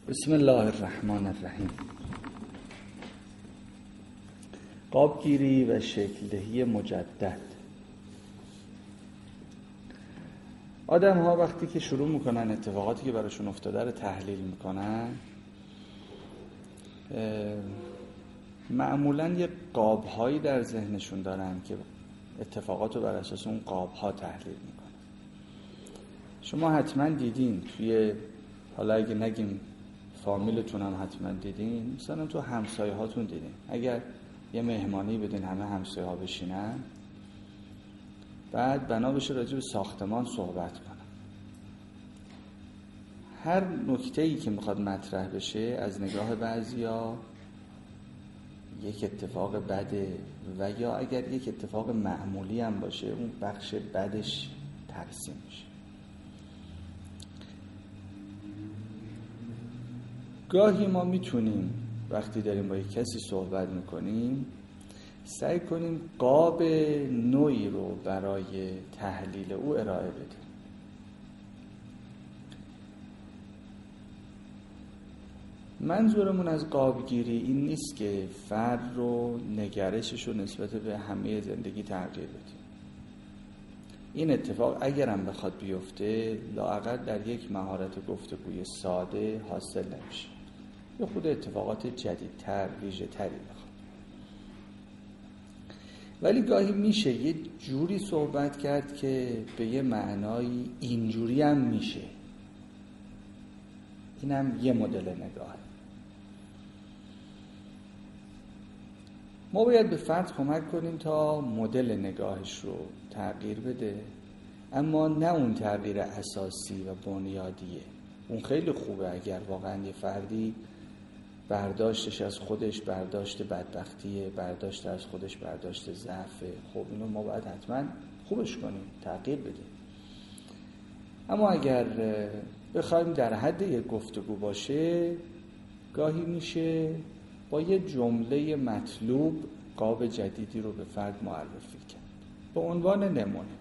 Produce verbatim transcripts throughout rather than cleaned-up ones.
بسم الله الرحمن الرحیم. قابگیری و شکل‌دهی مجدد. آدم ها وقتی که شروع میکنن اتفاقاتی که براشون افتاده رو تحلیل میکنن، معمولا یه قاب‌هایی در ذهنشون دارن که اتفاقات رو بر اساس اون قاب‌ها تحلیل میکنن. شما حتما دیدین توی، حالا اگه نگیم فامیلتون هم حتما دیدین، مثلا تو همسایه هاتون دیدین، اگر یه مهمانی بدین همه همسایه ها بشینن، بعد بنا بشه راجع به ساختمان صحبت کنن. هر نکته‌ای که میخواد مطرح بشه از نگاه بعضیا یک اتفاق بده و یا اگر یک اتفاق معمولی هم باشه اون بخش بدش تقسیم میشه. گاهی ما میتونیم وقتی داریم با یک کسی صحبت میکنیم سعی کنیم قاب نوعی رو برای تحلیل او ارائه بدیم. منظورمون از قابگیری این نیست که فرد رو نگرشش رو نسبت به همه زندگی تغییر بدیم. این اتفاق اگرم بخواد بیفته لااقل در یک مهارت گفتگوی ساده حاصل نمیشه، یه خود اتفاقات جدیدتر ویژه تری بخواد. ولی گاهی میشه یه جوری صحبت کرد که به یه معنایی اینجوری هم میشه. اینم یه مدل نگاه. ما باید به فرد کمک کنیم تا مدل نگاهش رو تغییر بده، اما نه اون تغییر اساسی و بنیادیه. اون خیلی خوبه اگر واقعا یه فردی برداشتش از خودش برداشت بدبختیه، برداشت از خودش برداشت ضعفه، خب اینو ما باید حتما خوبش کنیم، تغییر بدیم. اما اگر بخوایم در حد یک گفتگو باشه، گاهی میشه با یه جمله مطلوب قاب جدیدی رو به فرد معرفی کرد. به عنوان نمونه،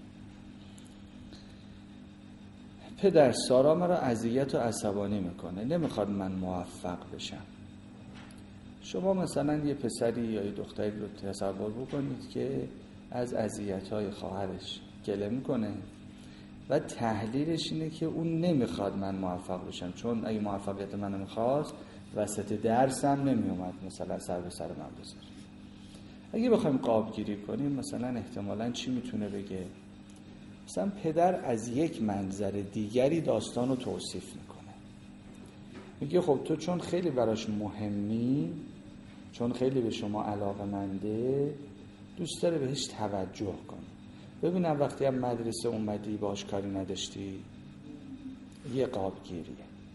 پدر سارا مرا اذیت و عصبانی میکنه، نمیخواد من موفق بشم. شما مثلا یه پسری یا یه دختری رو تصور بکنید که از اذیت‌های خواهرش گله میکنه و تحلیلش اینه که اون نمیخواد من موفق بشم، چون اگه موفقیت منو میخواست وسط درسم نمیومد مثلا سر به سر من بذاره. اگه بخوایم قابگیری کنیم مثلا احتمالاً چی میتونه بگه؟ مثلا پدر از یک منظر دیگری داستان رو توصیف میکنه، میگه خب تو چون خیلی براش مهمی، چون خیلی به شما علاقه‌منده، دوست داره بهش توجه کنی. ببینم وقتی هم مدرسه اومدی باش کاری نداشتی، یه قابگیریه.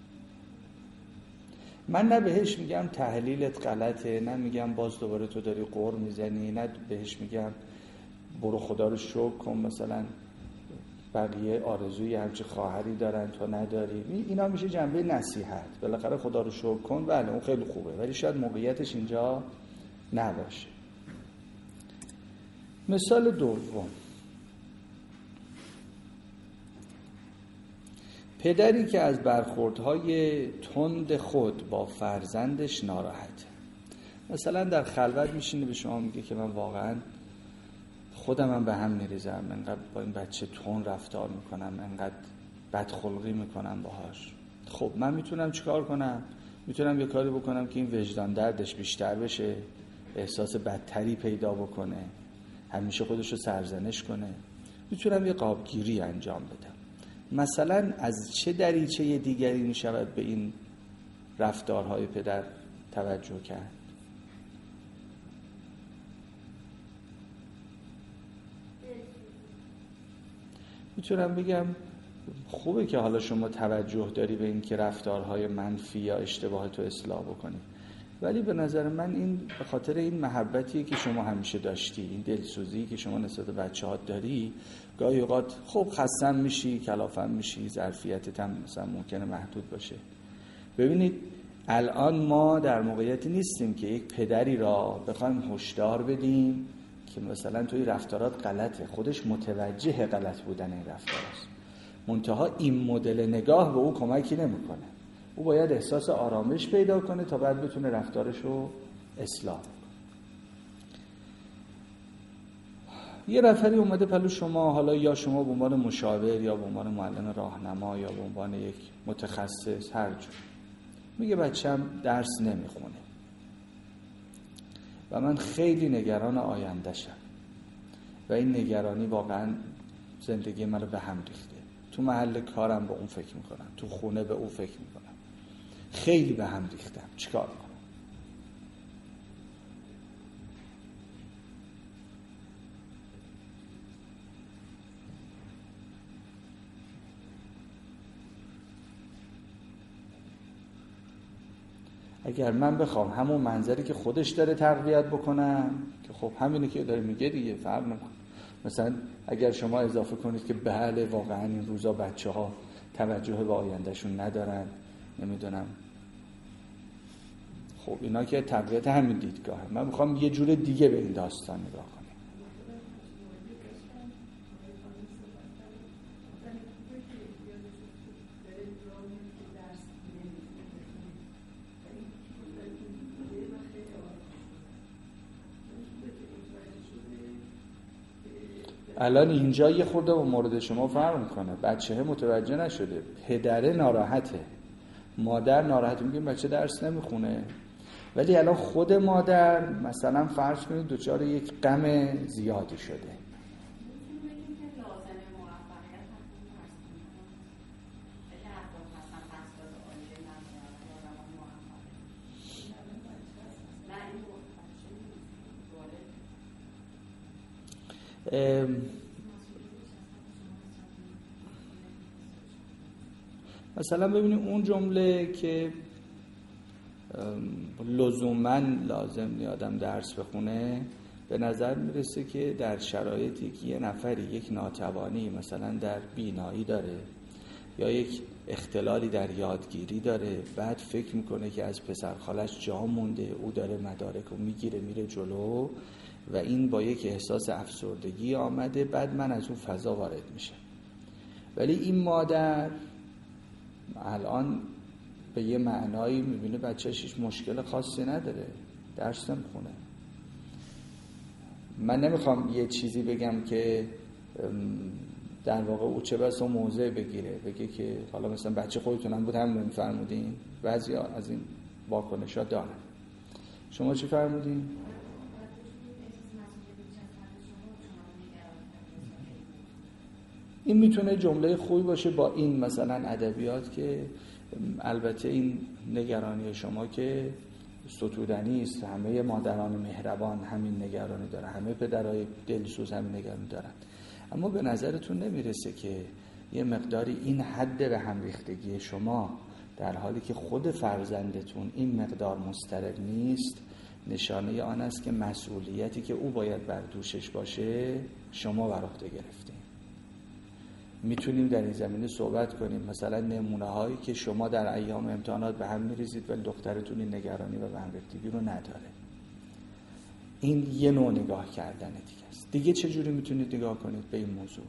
من نه بهش میگم تحلیلت غلطه، نه میگم باز دوباره تو داری قور میزنی، نه بهش میگم برو خدا رو شکر کن مثلا بقیه آرزوی همچه خواهری دارن تو نداری. اینا میشه جنبه نصیحت، بالاخره خدا رو شکر کن، بله اون خیلی خوبه، ولی شاید موقعیتش اینجا نباشه. مثال دوم، پدری که از برخوردهای تند خود با فرزندش ناراحته. مثلا در خلوت میشینه به شما میگه که من واقعا خودم هم به هم میریزم، انقدر با این بچه تون رفتار میکنم، انقدر بدخلقی میکنم باهاش. خب من میتونم چیکار کنم؟ میتونم یه کاری بکنم که این وجدان دردش بیشتر بشه، احساس بدتری پیدا بکنه، همیشه خودشو سرزنش کنه. میتونم یه قابگیری انجام بدم. مثلا از چه دریچه دیگری میشود به این رفتارهای پدر توجه کرد؟ میتونم بگم خوبه که حالا شما توجه داری به این که رفتارهای منفی یا اشتباه تو اصلاح بکنی، ولی به نظر من این به خاطر این محبتیه که شما همیشه داشتی، این دلسوزی که شما نسبت به بچه‌هات داری. گاهی اوقات خب خستم میشی، کلافم میشی، ظرفیتت هم مثلا ممکنه محدود باشه. ببینید الان ما در موقعیتی نیستیم که یک پدری را بخوایم هشدار بدیم که مثلا توی رفتارات غلطه، خودش متوجه غلط بودن این رفتاراست، منتها این مدل نگاه به او کمکی نمیکنه. او باید احساس آرامش پیدا کنه تا بعد بتونه رفتارش رو اصلاح کنه. یه نفری اومده پلو شما، حالا یا شما به عنوان مشاور یا به عنوان معلم راهنما یا به عنوان یک متخصص، هر جور، میگه بچه‌م درس نمیخونه و من خیلی نگران آینده‌شم و این نگرانی واقعا زندگی منو به هم ریخته. تو محل کارم به اون فکر میکنم، تو خونه به اون فکر میکنم، خیلی به هم ریختم، چیکار کنم؟ اگر من بخوام همون منظری که خودش داره تقویت بکنم، که خب همینه که داره میگه دیگه، فرق نمیکنه. مثلا اگر شما اضافه کنید که بله واقعا این روزا بچه‌ها توجه به آیندهشون ندارن، نمیدونم، خب اینا که تقویت همین دیدگاهه. من میخوام یه جور دیگه به این داستان نگاه کنم. الان اینجا یه خورده با مورد شما فرق میکنه. بچه متوجه نشده، پدره ناراحته، مادر ناراحته، میگه بچه درس نمیخونه، ولی الان خود مادر مثلا فرض کنید دچار یک غم زیادی شده. مثلا ببینید اون جمله که لزوماً لازم نیست آدم درس بخونه، به نظر میرسه که در شرایطی که یه نفری یک ناتوانی مثلا در بینایی داره یا یک اختلالی در یادگیری داره، بعد فکر میکنه که از پسرخالش جا مونده، او داره مدارک رو میگیره میره جلو و این با یک احساس افسردگی آمده، بعد من از اون فضا وارد میشه. ولی این مادر الان به یه معنایی میبینه بچه‌ش هیچ مشکل خاصی نداره، درس نمیخونه. من نمیخوام یه چیزی بگم که در واقع او چه بسا موضع بگیره، بگه که حالا مثلا بچه خودتونم بود همین فرمودین. بعضی از این واکنش‌ها دارن. شما چی فرمودین؟ این میتونه جمله خوبی باشه با این مثلا ادبیات که البته این نگرانی شما که ستودنی است، همه مادران مهربان همین نگرانی دارن، همه پدرای دلسوز همین نگرانی دارن، اما به نظرتون نمیرسه که یه مقداری این حد به هم ریختگی شما در حالی که خود فرزندتون این مقدار مضطرب نیست نشانه آن است که مسئولیتی که او باید بر دوشش باشه شما بر عهده گرفتین؟ میتونیم در این زمینه صحبت کنیم. مثلا نمونه هایی که شما در ایام امتحانات به هم میریزید ولی دخترتون این نگرانی و به هم ریختگی رو نداره. این یه نوع نگاه کردن دیگه است. دیگه چجوری میتونید نگاه کنید به این موضوع؟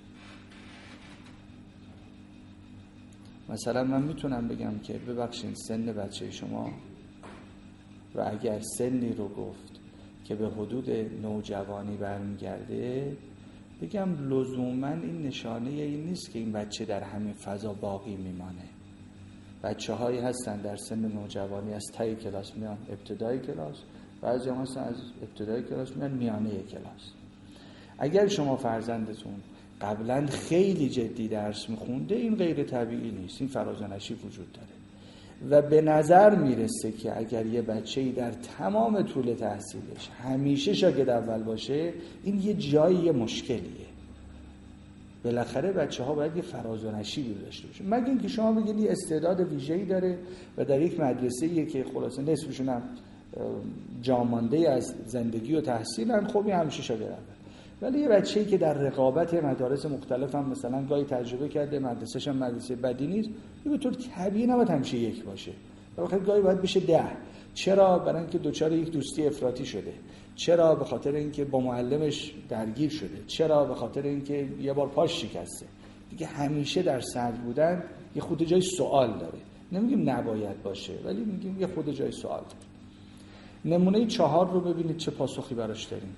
مثلا من میتونم بگم که ببخشید سن بچه شما و اگر سنی رو گفت که به حدود نوجوانی برمیگرده، بگم لزوماً این نشانه این نیست که این بچه در همین فضا باقی میمانه. بچه هایی هستن در سن نوجوانی از ته کلاس میان ابتدای کلاس، بعضی هم هستن از ابتدای کلاس میان میانه کلاس. اگر شما فرزندتون قبلا خیلی جدی درس میخونده، این غیر طبیعی نیست، این فراز و نشیب وجود داره و به نظر میرسه که اگر یه بچه‌ای در تمام طول تحصیلش همیشه شاگرد اول باشه، این یه جایی یه مشکلیه. بالاخره بچه‌ها باید یه فراز و نشیبی داشته باشه، مگه اینکه شما بگید یه استعداد ویژه‌ای داره و در یک مدرسه‌ایه که خلاصه نصفشون هم جامانده از زندگی و تحصیلن، خب این همیشه شاگرد اول. ولی یه بچه‌ای که در رقابت مدارس مختلف هم مثلا گاهی تجربه کرده، مدرسه‌ش هم مدرسه بدی نیست، به طور طبیعی نباید همیشه یک باشه. واقعا گاهی باید بشه ده. چرا؟ برای اینکه دوچار یک دوستی افراطی شده. چرا؟ به خاطر اینکه با معلمش درگیر شده. چرا؟ به خاطر اینکه یه بار پاش شکسته. دیگه همیشه در صدر بودن یه خود جای سوال داره. نمیگیم نباید باشه، ولی میگیم یه خود جای سوال. نمونه چهار رو ببینید چه پاسخی براش داریم.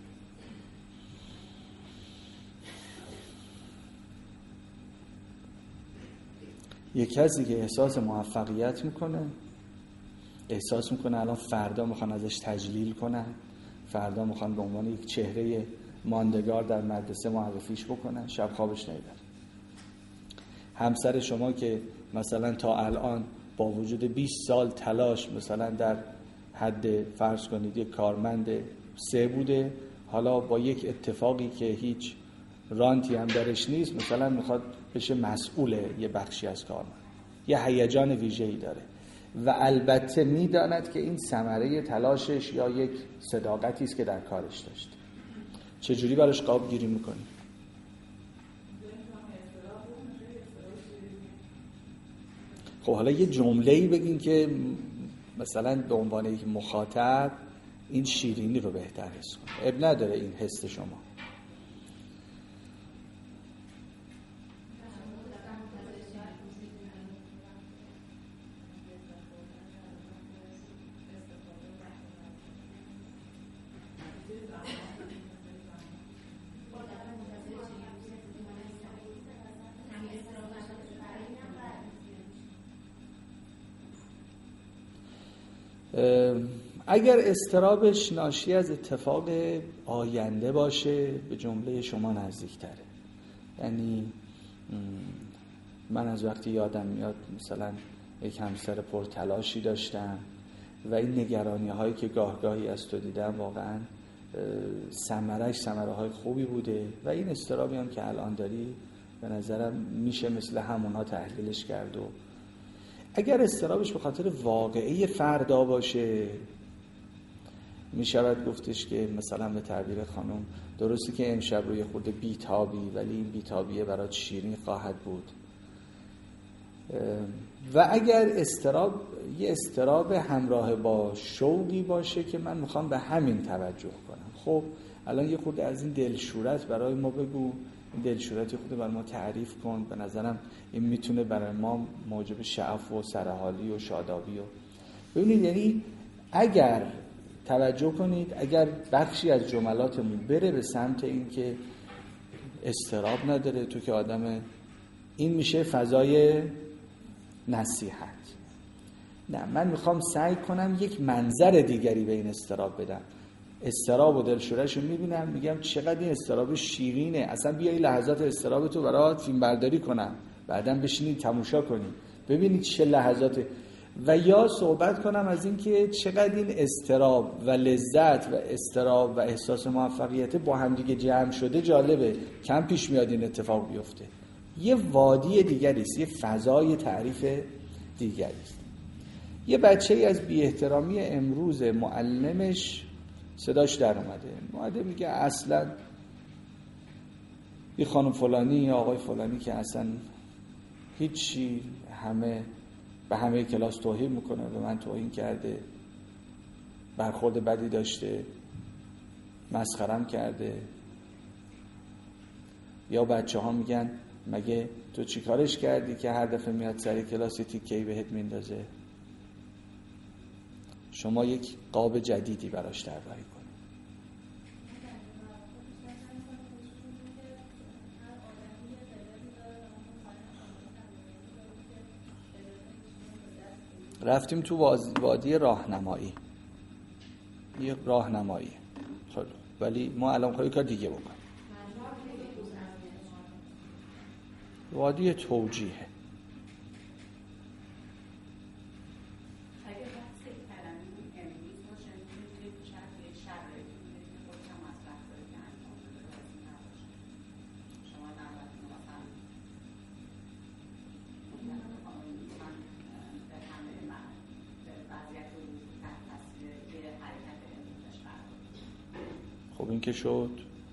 یک کسی که احساس موفقیت میکنه، احساس میکنه الان فردا میخوان ازش تجلیل کنن، فردا میخوان به عنوان یک چهره ماندگار در مدرسه معرفیش بکنن، شب خوابش نمیبره. همسر شما که مثلا تا الان با وجود بیست سال تلاش مثلا در حد فرض کنید یک کارمند سه بوده، حالا با یک اتفاقی که هیچ رانتی هم درش نیست مثلا میخواد بشه مسئول یه بخشی از کارمند، یه هیجان ویژه‌ای داره و البته میداند که این ثمره تلاشش یا یک صداقتی است که در کارش داشته. چجوری براش قاب گیری میکنی؟ خب حالا یه جمله‌ای بگین که مثلا به عنوان یک مخاطب این شیرینی رو بهتر حس کنه. اب نداره این حس شما. اگر اضطرابش ناشی از اتفاق آینده باشه به جمله شما نزدیکتره. یعنی من از وقتی یادم میاد مثلا یک همسر پرتلاشی داشتم و این نگرانی هایی که گاه گاهی از تو دیدم واقعا ثمرش ثمره های خوبی بوده و این اضطرابی هم که الان داری به نظرم میشه مثل همونها تحلیلش کرد. و اگر اضطرابش به خاطر واقعه فردا باشه می شود گفتش که مثلا به تعبیر خانم درستی که امشب روی خورده بیتابی ولی این بیتابیه برات شیرین خواهد بود. و اگر اضطراب یه اضطراب همراه با شوقی باشه که من میخوام به همین توجه کنم. خب الان یه خورده از این دلشورت برای ما بگو، این دلشورتی خود برای ما تعریف کن. به نظرم این میتونه برای ما موجب شعف و سرحالی و شادابی و ببینید. یعنی اگر توجه کنید، اگر بخشی از جملاتمون بره به سمت این که اضطراب نداره تو که آدم، این میشه فضای نصیحت. نه، من میخوام سعی کنم یک منظر دیگری به این اضطراب بدم. اضطراب و دلشوره‌شو میبینم میگم چقدر این اضطراب شیرینه، اصلا بیا این لحظات اضطراب تو برات فیلم برداری کنم، بعدم بشینید تماشا کنید ببینید چه لحظات. و یا صحبت کنم از این که چقدر این اضطراب و لذت و اضطراب و احساس موفقیت با هم دیگه جمع شده جالبه، کم پیش میاد این اتفاق بیفته. یه وادی دیگری است، یه فضای تعریف دیگری است. یه بچه‌ای از بی احترامی امروز معلمش صداش در اومده، اومده میگه اصلا یه خانم فلانی یا آقای فلانی که اصلا هیچی، همه به همه کلاس توهین میکنه، به من توهین کرده، برخورد بدی داشته، مسخرم کرده. یا بچه ها میگن مگه تو چی کارش کردی که هر دفعه میاد سر کلاس تیکه‌ای بهت میندازه؟ شما یک قاب جدیدی براش طراحی کنید. رفتیم تو وادی راهنمایی، یه راهنمایی خب، ولی ما الان می‌خوایم کار دیگه بکنیم. وادی توجیه. خب این که شد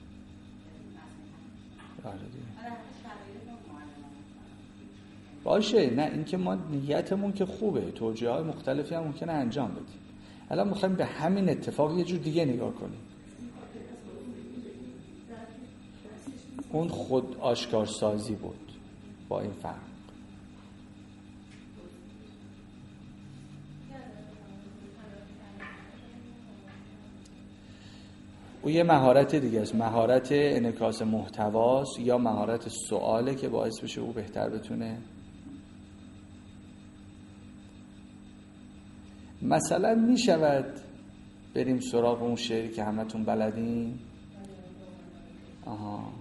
باشه. نه این که ما نیتمون که خوبه، توجیه های مختلفی هم ممکنه انجام بدیم. الان میخوایم به همین اتفاق یه جور دیگه نگاه کنیم. اون خود آشکارسازی بود با این فرق. او یه مهارت دیگه است، مهارت انعکاس محتواست یا مهارت سواله که باعث بشه او بهتر بتونه. مثلا می شود بریم سراغ اون شعری که همتون بلدین؟ آها.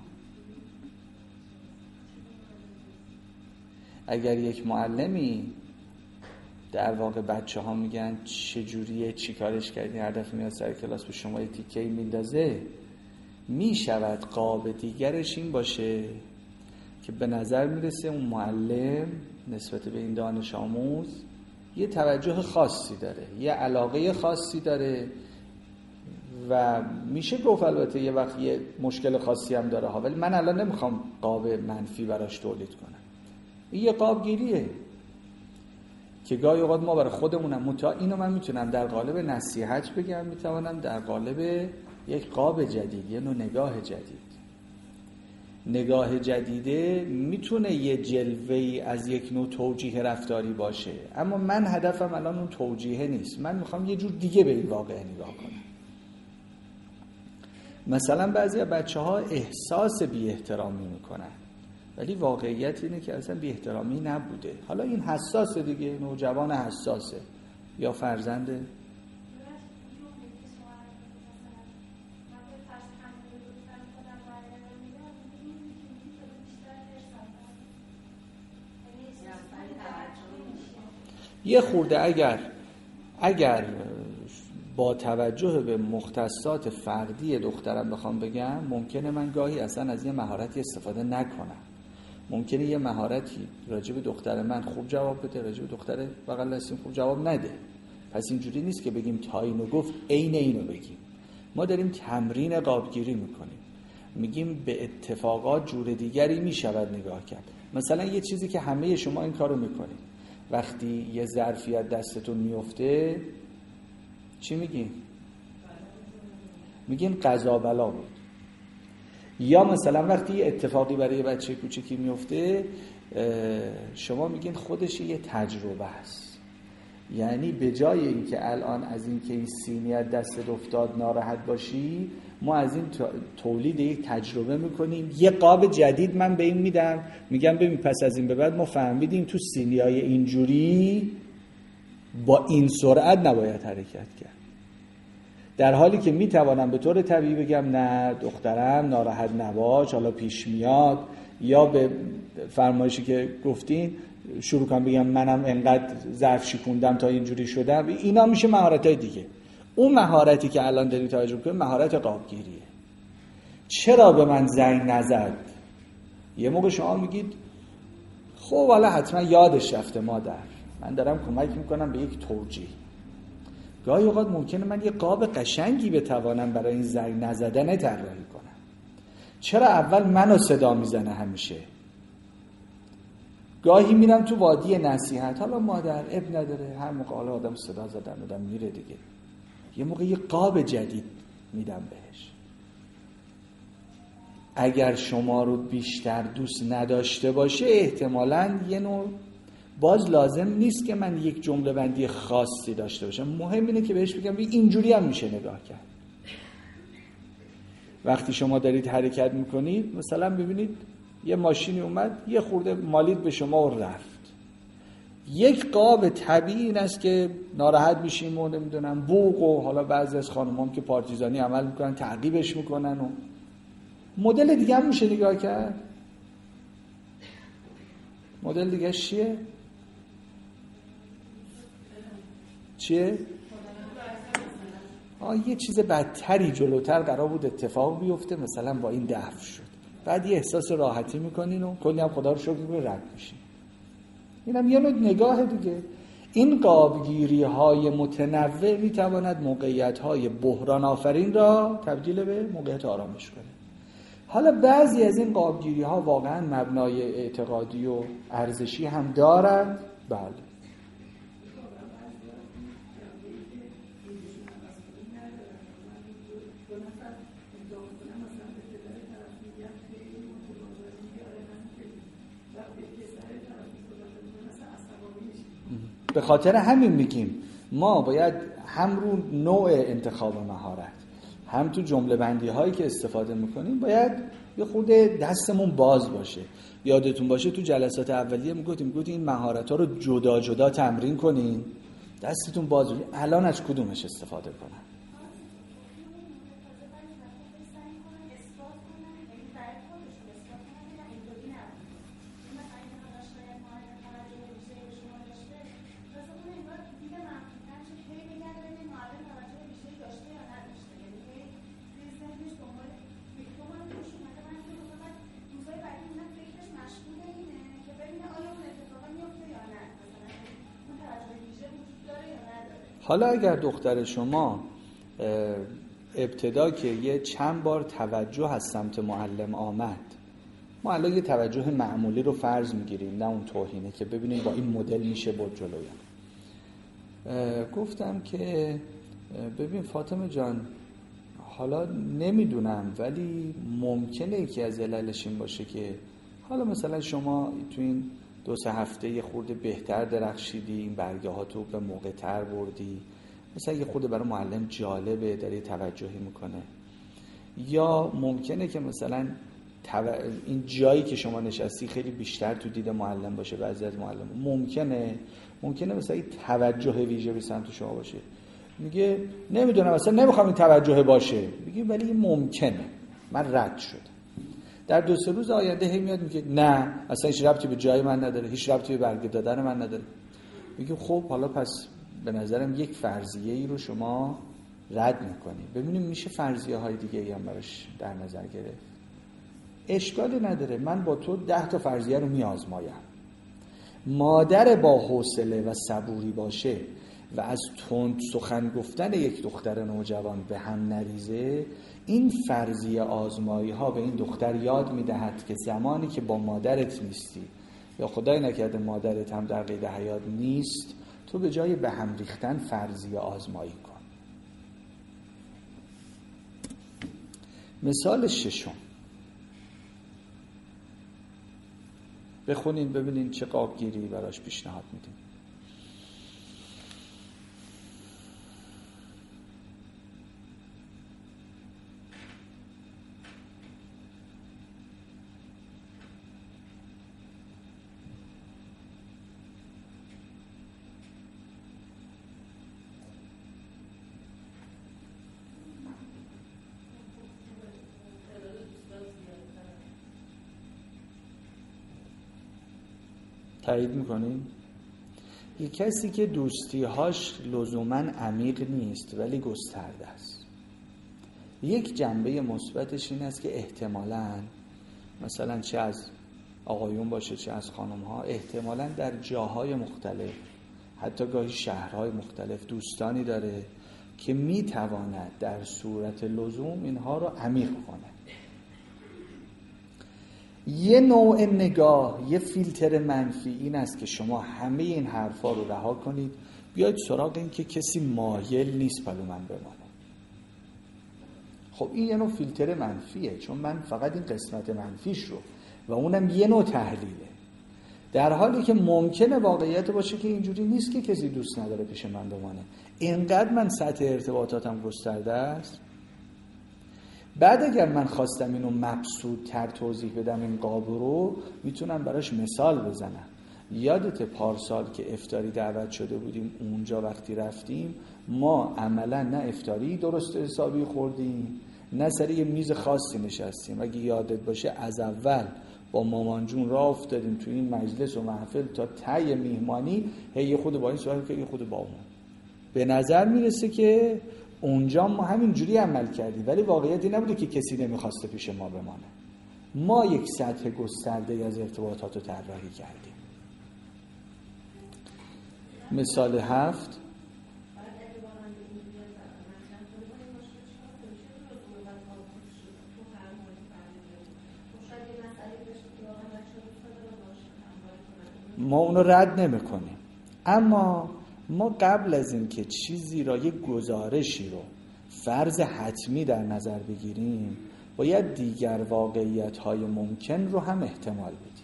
اگر یک معلمی در واقع بچه ها میگن چجوریه چی کارش کردی، هر دفعه میاد سر کلاس به شما یه تیکه‌ای میندازه، میشود قاب دیگرش این باشه که به نظر میرسه اون معلم نسبت به این دانش آموز یه توجه خاصی داره، یه علاقه خاصی داره و میشه گفت البته یه وقت یه مشکل خاصی هم داره ها، ولی من الان نمیخوام قاب منفی براش تولید کنم. این یه قاب گیریه که گاهی اوقات ما برای خودمونم متا اینو من میتونم در قالب نصیحت بگم، میتوانم در قالب یک قاب جدید، یه نوع نگاه جدید. نگاه جدیده میتونه یه جلوه‌ای از یک نوع توجیه رفتاری باشه، اما من هدفم الان اون توجیه نیست، من میخوام یه جور دیگه به این واقعه نگاه کنم. مثلا بعضی از بچه‌ها احساس بی احترامی میکنن ولی واقعیت اینه که اصلا بی احترامی نبوده. حالا این حساسه دیگه، نوجوان حساسه یا فرزنده. یه خورده اگر اگر با توجه به مختصات فردی دخترم بخوام بگم، ممکنه من گاهی اصلا از یه مهارتی استفاده نکنم. ممکنه یه مهارتی راجع به دختر من خوب جواب بده، راجع به دختر بغل دستیم خوب جواب نده. پس اینجوری نیست که بگیم تا اینو گفت عین اینو بگیم. ما داریم تمرین قابگیری میکنیم، میگیم به اتفاقات جور دیگری میشود نگاه کرد. مثلا یه چیزی که همه شما این کارو میکنید، وقتی یه ظرفیت دستتون میفته چی میگین؟ میگین قضا بلا بود. یا مثلا وقتی یه اتفاقی برای یه بچه کوچیکی میفته شما میگین خودش یه تجربه است. یعنی به جای اینکه الان از این که این سینی از دست افتاد ناراحت باشی، ما از این تولید یک تجربه میکنیم، یه قاب جدید من به این میدم، میگم ببین پس از این به بعد ما فهمیدیم تو سینیای اینجوری با این سرعت نباید حرکت کرد. در حالی که میتوانم به طور طبیعی بگم نه دخترم ناراحت نباش، حالا پیش میاد، یا به فرمایشی که گفتین شروع کنم بگم منم انقدر ظرف شکوندم تا اینجوری شدم. اینا میشه مهارت‌های دیگه. اون مهارتی که الان داری توجه کنی مهارت قابگیریه. چرا به من زنگ نزد؟ یه موقع شما میگید خب حالا حتما یادش رفته مادر، من دارم کمک میکنم به یک توجیه. گاهی اوقات ممکنه من یه قاب قشنگی بتوانم برای این زنگ نزدن طراحی کنم. چرا اول منو صدا میزنه همیشه؟ گاهی میرم تو وادی نصیحت، حالا مادر اب نداره، هر موقع حالا آدم صدا زدن آدم میره دیگه. یه موقع یه قاب جدید میدم بهش. اگر شما رو بیشتر دوست نداشته باشه احتمالاً یه نوع باز لازم نیست که من یک جمله بندی خاصی داشته باشم، مهم اینه که بهش بگم اینجوری هم میشه نگاه کرد. وقتی شما دارید حرکت میکنید مثلا ببینید یه ماشینی اومد یه خورده مالید به شما و رفت، یک قاب طبیعی این است که ناراحت میشیم و نمیدونم بوق و حالا بعضی از خانم‌ها که پارتیزانی عمل میکنن تعقیبش میکنن و مدل دیگه هم میشه نگاه کرد. مدل دیگه چیه؟ چیه؟ آه یه چیز بدتری جلوتر قرار بود اتفاق بیفته، مثلا با این دفع شد، بعد یه احساس راحتی میکنین و کلی هم خدا رو شکر میکنین رد میشین. اینم یه نوع نگاه دیگه. این قابگیری های متنوع میتواند موقعیت های بحران آفرین را تبدیل به موقعیت آرامش کنه. حالا بعضی از این قابگیری ها واقعا مبنای اعتقادی و ارزشی هم دارند. بله به خاطر همین میگیم ما باید هم رو نوع انتخاب مهارت، هم تو جمله بندی هایی که استفاده میکنیم باید یه خورده دستمون باز باشه. یادتون باشه تو جلسات اولیه میگفتیم میگفتیم این مهارت ها رو جدا جدا تمرین کنین، دستتون باز باشه. الان از کدومش استفاده کنن؟ حالا اگر دختر شما ابتدا که یه چند بار توجه از سمت معلم آمد، ما الان یه توجه معمولی رو فرض میگیریم، نه اون توهینه، که ببینیم با این مدل میشه بود جلوی. گفتم که ببین فاطمه جان، حالا نمیدونم ولی ممکنه یکی از عللش این باشه که حالا مثلا شما تو این دو سه هفته یه خورده بهتر درخشیدی، این برگه ها تو به موقع تر بردی، مثلا یه خورده برای معلم جالبه، داری توجهی میکنه. یا ممکنه که مثلا تو... این جایی که شما نشستی خیلی بیشتر تو دید معلم باشه. بعضی از معلم ممکنه ممکنه مثلا این توجه ویژه به سمت شما باشه. میگه نمیدونم اصلا نمیخوام این توجه باشه. میگه ولی این ممکنه، من رد شد. در دو سه روز آینده هی میاد میگه نه اصلا هیچ ربطی به جای من نداره، هیچ ربطی به برگه دادن من نداره. میگه خب حالا پس به نظرم یک فرضیه ای رو شما رد میکنی. ببینیم میشه فرضیه های دیگه ای هم براش در نظر گرفت. اشکالی نداره، من با تو ده تا فرضیه رو میآزمایم. مادر با حوصله و صبوری باشه و از تند سخن گفتن یک دختر نوجوان به هم نریزه، این فرضیه آزمایی ها به این دختر یاد میدهد که زمانی که با مادرت نیستی یا خدای نکرده مادرت هم در قید حیات نیست، تو به جای به هم ریختن فرضیه آزمایی کن. مثال ششم بخونین ببینین چه قابگیری براش پیشنهاد میدین. تایید میکنین؟ یک کسی که دوستی‌هاش لزوماً عمیق نیست ولی گسترده است. یک جنبه مثبتش این است که احتمالاً مثلا چه از آقایون باشه چه از خانم‌ها، احتمالاً در جاهای مختلف، حتی گاهی شهرهای مختلف دوستانی داره که میتواند در صورت لزوم اینها رو عمیق کنه. یه نوع نگاه، یه فیلتر منفی این است که شما همه این حرفا رو رها کنید، بیاید سراغ این که کسی مایل نیست پلو من بمانه. خب این یه نوع فیلتر منفیه، چون من فقط این قسمت منفیش رو و اونم یه نوع تحلیله، در حالی که ممکنه واقعیت باشه که اینجوری نیست که کسی دوست نداره پیش من بمانه. اینقدر من سطح ارتباطاتم گسترده است. بعد اگر من خواستم اینو مبسوط تر توضیح بدم این قاب رو، میتونم براش مثال بزنم. یادت پارسال که افطاری دعوت شده بودیم، اونجا وقتی رفتیم ما عملا نه افطاری درست حسابی خوردیم نه سر یه میز خاصی نشستیم. اگه یادت باشه از اول با مامان جون راه افتادیم تو این مجلس و محفل تا ته میهمانی، هی یه خود با این سوال که یه خود با اون. به نظر میرسه که اونجا ما همین جوری عمل کردیم، ولی واقعیتی نبوده که کسی نمیخواسته پیش ما بمانه. ما یک سطح گسترده از ارتباطات رو طراحی کردیم. مثال هفت، ما اونو رد نمی کنیم، اما ما قبل از این که چیزی را، یک گزارشی رو فرض حتمی در نظر بگیریم، باید دیگر واقعیت‌های ممکن رو هم احتمال بدیم.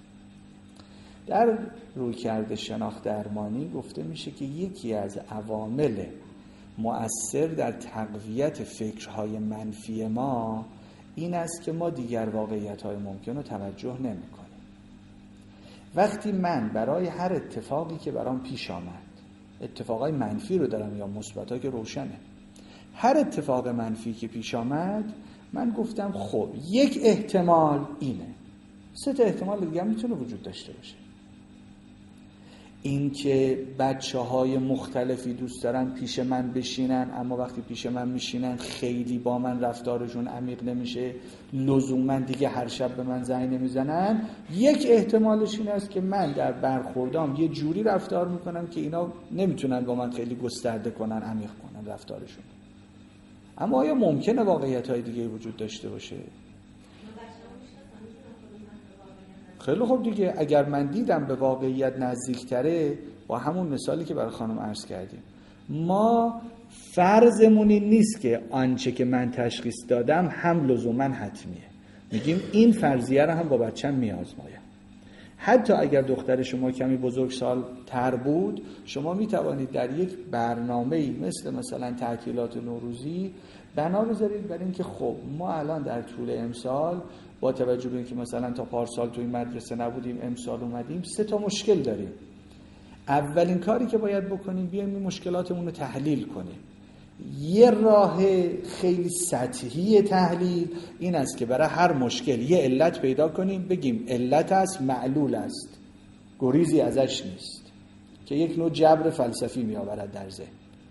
در رویکرد شناخت درمانی گفته میشه که یکی از عوامل مؤثر در تقویت فکرهای منفی ما این است که ما دیگر واقعیت‌های ممکن رو توجه نمی‌کنیم. وقتی من برای هر اتفاقی که برام پیش آمد، اتفاقای منفی رو دارم یا مثبت‌ها که روشنه، هر اتفاق منفی که پیش آمد من گفتم خب یک احتمال اینه، سه تا احتمال دیگه هم میتونه وجود داشته باشه. این که بچه های مختلفی دوست دارن پیش من بشینن، اما وقتی پیش من میشینن خیلی با من رفتارشون عمیق نمیشه، لزوما دیگه هر شب به من زنگ نمیزنن، یک احتمالش این است که من در برخوردام یه جوری رفتار میکنم که اینا نمیتونن با من خیلی گسترده کنن، عمیق کنن رفتارشون. اما آیا ممکنه واقعیت های دیگه وجود داشته باشه؟ خیلی خوب دیگه، اگر من دیدم به واقعیت نزدیکتره، با همون مثالی که برای خانم عرض کردیم، ما فرضمون این نیست که آنچه که من تشخیص دادم هم لزوما حتمیه، میگیم این فرضیه رو هم با بچه‌م میآزمایم. حتی اگر دختر شما کمی بزرگسال تر بود، شما میتوانید در یک برنامه‌ای مثل مثلا تعطیلات نوروزی بنا بذارید بر این که خب ما الان در طول امسال با توجه به اینکه مثلا تا پارسال تو این مدرسه نبودیم، امسال اومدیم، سه تا مشکل داریم. اولین کاری که باید بکنیم بیایم این مشکلاتمون رو تحلیل کنیم. یه راه خیلی سطحی تحلیل این است که برای هر مشکل یه علت پیدا کنیم، بگیم علت است، معلول است، گریزی ازش نیست، که یک نوع جبر فلسفی می آورد در ذهن.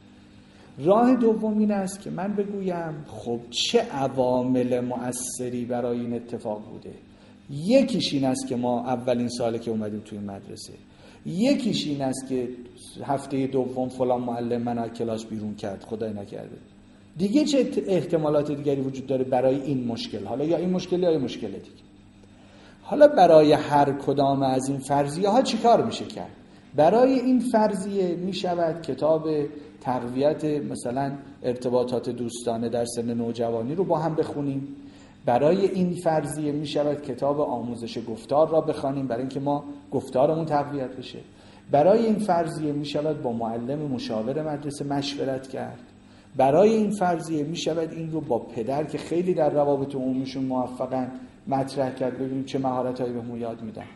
راه دوم این است که من بگویم خب چه عوامل مؤثری برای این اتفاق بوده. یکیش این است که ما اولین ساله که اومدیم توی مدرسه، یکیش این است که هفته دوم فلان معلم من از کلاس بیرون کرد، خدای نکرده. دیگه چه احتمالات دیگری وجود داره برای این مشکل؟ حالا یا این مشکل یا این مشکل دیگه. حالا برای هر کدام از این فرضیه ها چی کار میشه کرد؟ برای این فرضیه میشود کتاب تقویت مثلا ارتباطات دوستانه در سن نوجوانی رو با هم بخونیم. برای این فرضیه میشود کتاب آموزش گفتار را بخوانیم برای اینکه ما گفتارمون تقویت بشه. برای این فرضیه میشود با معلم مشاور مدرسه مشورت کرد. برای این فرضیه میشود این رو با پدر که خیلی در روابط عمومیشون موفقن مطرح کرد، ببینیم چه مهارتایی بهمون یاد میدن.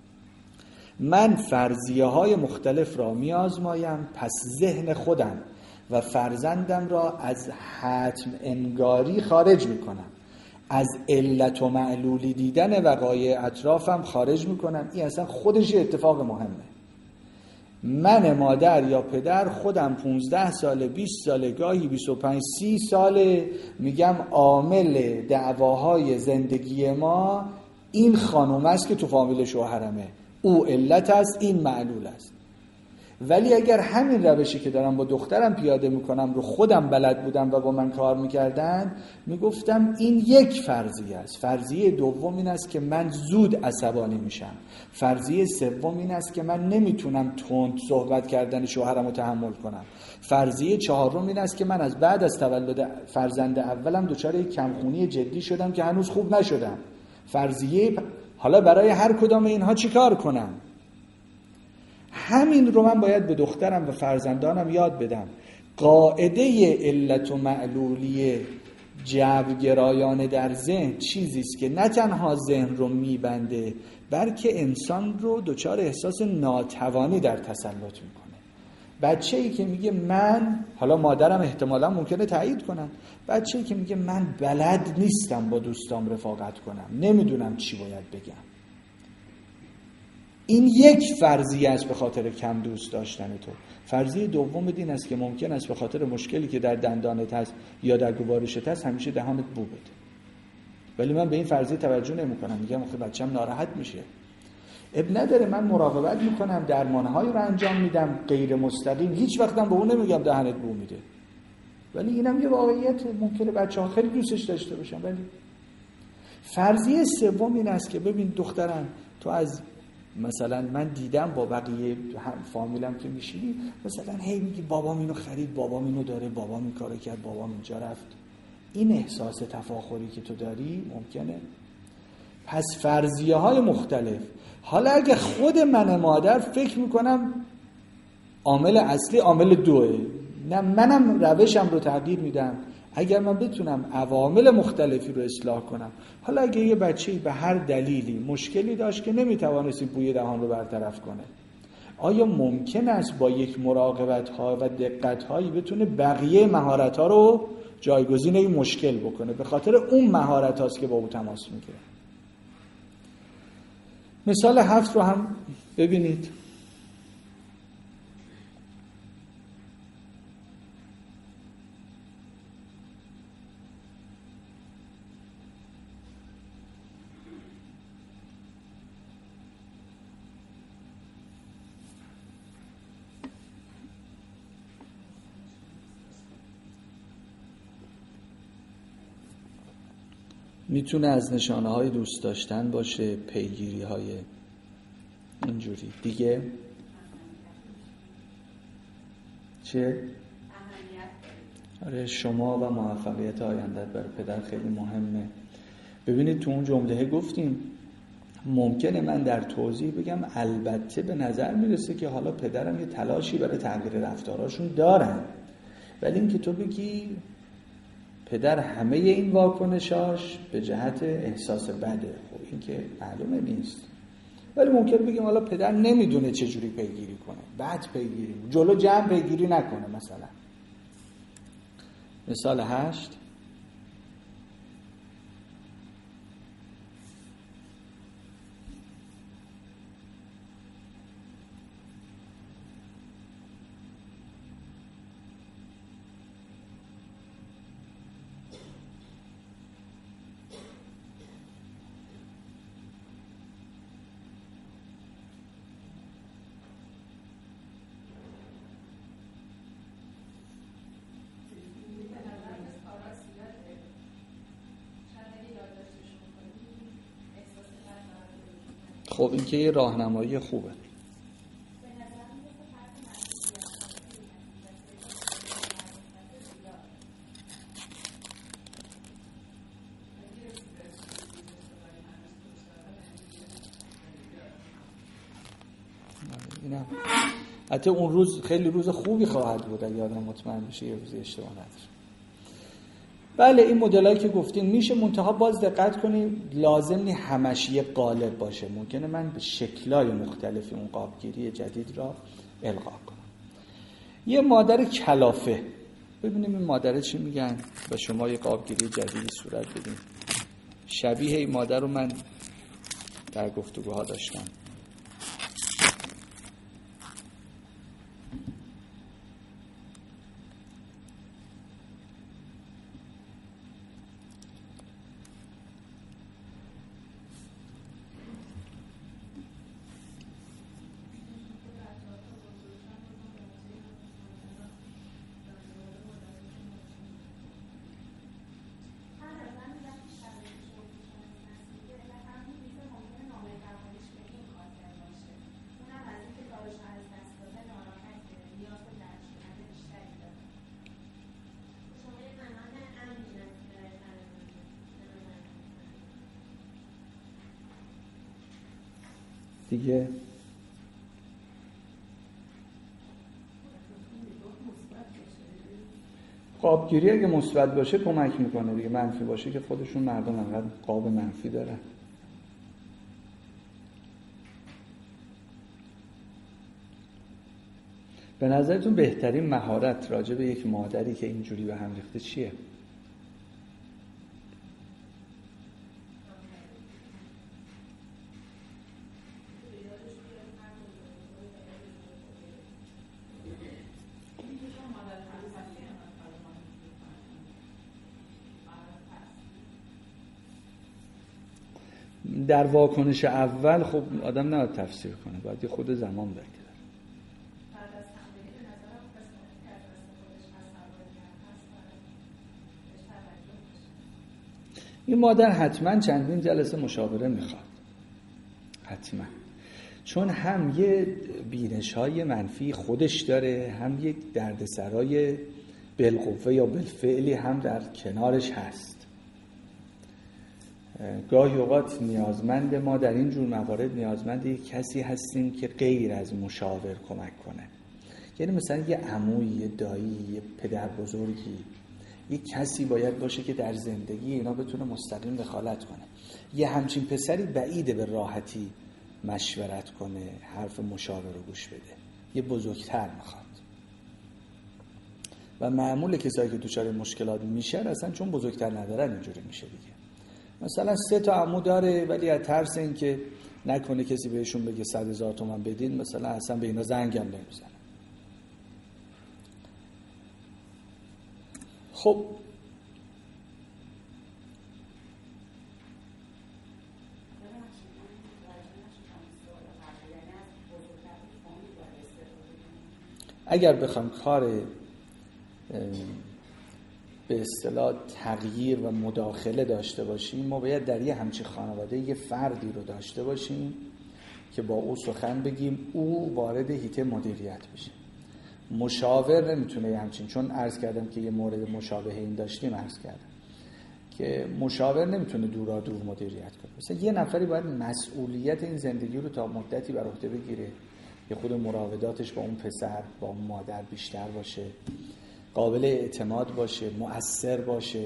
من فرضیه های مختلف را می آزمایم، پس ذهن خودم و فرزندم را از حتم انگاری خارج می کنم، از علت و معلولی دیدن وقایع اطرافم خارج می کنم. این اصلا خودش اتفاق مهمه. من مادر یا پدر خودم پونزده ساله، بیست ساله، گاهی بیست و پنج سی ساله میگم عامل دعواهای زندگی ما این خانوم است که تو فامیل شوهرمه، او علت است، این معلول است. ولی اگر همین روشی که دارم با دخترم پیاده میکنم رو خودم بلد بودم و با من کار میکردن، میگفتم این یک فرضیه است. فرضیه دوم این است که من زود عصبانی میشم. فرضیه سوم این است که من نمیتونم تند صحبت کردن شوهرم رو تحمل کنم. فرضیه چهارم این است که من از بعد از تولد فرزند اولم دچار یک کمخونی جدی شدم که هنوز خوب نشدم. فرضیه حالا برای هر کدام اینها چی کار کنم؟ همین رو من باید به دخترم و فرزندانم یاد بدم. قاعده علت و معلولی جبرگرایانه در ذهن چیزی است که نه تنها ذهن رو میبنده، بلکه انسان رو دچار احساس ناتوانی در تسلط میکنه. بچه‌ای که میگه من، حالا مادرم احتمالا ممکنه تایید کنن، بچه‌ای که میگه من بلد نیستم با دوستام رفاقت کنم، نمیدونم چی باید بگم، این یک فرضیه است به خاطر کم دوست داشتن تو. فرضیه دوم این است که ممکن است به خاطر مشکلی که در دندانت هست یا در گوارشت هست همیشه دهانت بو بده. ولی من به این فرضیه توجه نمی‌کنم، میگم آخه بچه‌م ناراحت میشه. اب نداره، من مراقبت میکنم، درمانهایی رو انجام میدم غیر مستقیم، هیچ وقتم به اون نمیگم دهنت بو میده. ولی اینم یه واقعیت، ممکنه بچه‌ها خیلی دوستش داشته باشن. ولی فرضیه سوم این است که ببین دخترم، تو از مثلا من دیدم با بقیه فامیلم که میشینی مثلا هی میگی بابام اینو خرید، بابام اینو داره، بابام این کارو کرد، بابام اینجا رفت. این احساس تفاخری که تو داری ممکنه. پس فرضیه های مختلف. حالا اگه خود من مادر فکر میکنم عامل اصلی عامل دوه، نه منم روشم رو تغییر میدم اگر من بتونم عوامل مختلفی رو اصلاح کنم. حالا اگه یه بچه‌ای به هر دلیلی مشکلی داشت که نمیتوانست بوی دهان رو برطرف کنه، آیا ممکن است با یک مراقبت‌ها و دقت‌هایی بتونه بقیه مهارت‌ها رو جایگزین این مشکل بکنه؟ به خاطر اون مهارت هاست که با او تماس میگیره. مثال هفت رو هم ببینید. میتونه از نشانه های دوست داشتن باشه، پیگیری های اینجوری دیگه. چه؟ آره، شما و موفقیت آیندت برای پدر خیلی مهمه. ببینید تو اون جمله گفتیم ممکنه من در توضیح بگم البته به نظر میرسه که حالا پدرم یه تلاشی برای تغییر رفتاراشون دارن، ولی این که تو بگی پدر همه این واکنشاش به جهت احساس بده، خب این که معلومه نیست. ولی ممکن بگیم حالا پدر نمیدونه چجوری پیگیری کنه، بعد پیگیری جلو جمع پیگیری نکنه. مثلا مثال هشت، خب این که یه راهنمایی خوبه. اینم حتی اون روز خیلی روز خوبی خواهد بود اگه آدم مطمئن بشه یه روزی اشتباه نداره. بله این مدلایی که گفتیم میشه، منتها باز دقت کنیم لازم نی همش یه قالب باشه. ممکنه من به شکل‌های مختلفی اون قابگیری جدید را القا کنم. یه مادر کلافه، ببینیم این مادر چی میگن و شما یه قابگیری جدیدی صورت بدین. شبیه این مادر رو من در گفتگوها داشتم. دیگه قابگیری اگه مثبت باشه کمک میکنه دیگه، منفی باشه که خودشون مردم انقدر قاب منفی دارن. به نظرتون بهترین مهارت راجع به یک مادری که اینجوری به هم ریخته چیه؟ در واکنش اول خب آدم نباید تفسیر کنه، باید یه خود زمان بگذره. این مادر حتما چندین جلسه مشاوره میخواد، حتما، چون هم یه بینش‌های منفی خودش داره، هم یک دردسرای بالقوه یا بالفعلی هم در کنارش هست. گاهی اوقات نیازمند ما در این جور موارد نیازمند یک کسی هستیم که غیر از مشاور کمک کنه. یعنی مثلا یه عمویی، یه دایی، یه پدر بزرگی، یه کسی باید باشه که در زندگی اینا بتونه مستقیم دخالت کنه. یه همچین پسری بعیده به راحتی مشورت کنه، حرف مشاور رو گوش بده. یه بزرگتر میخواد. و معمول کسایی که دچار مشکلات میشن اصلا چون بزرگتر ندارن اینجوری میشه دیگه. مثلا سه تا عمو داره ولی از ترس این که نکنه کسی بهشون بگه صد هزار تومان بدین مثلا اصلا به اینا زنگ هم نمیزنه. خب اگر بخوام کار به اصطلاح تغییر و مداخله داشته باشیم، ما باید در یه همچین خانواده یه فردی رو داشته باشیم که با او سخن بگیم، او وارد حیطه مدیریت بشه. مشاور نمیتونه یه همچین، چون عرض کردم که یه مورد مشابه این داشتیم، عرض کردم که مشاور نمیتونه دورا دور مدیریت کنه. مثلا یه نفری باید مسئولیت این زندگی رو تا مدتی بر عهده بگیره، یه خود مراوداتش با اون پسر با اون مادر بیشتر باشه، قابل اعتماد باشه، مؤثر باشه.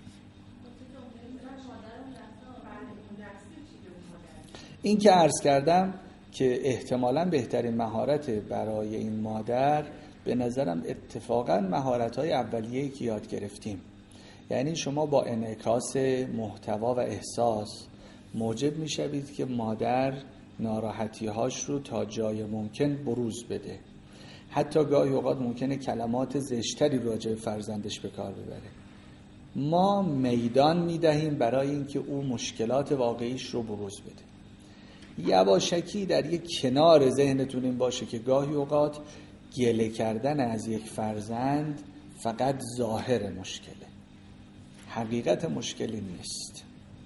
این که عرض کردم که احتمالاً بهترین مهارت برای این مادر به نظرم اتفاقاً مهارت‌های اولیه‌ای که یاد گرفتیم. یعنی شما با انعکاس محتوا و احساس موجب می‌شوید که مادر ناراحتی‌هاش رو تا جای ممکن بروز بده. حتی گاهی اوقات ممکنه کلمات زشتری راجع به فرزندش به کار ببره. ما میدان میدهیم برای اینکه او مشکلات واقعیش رو بروز بده. یواشکی در یک کنار ذهنتون این باشه که گاهی اوقات گله کردن از یک فرزند فقط ظاهر مشکله، حقیقت مشکلی نیست.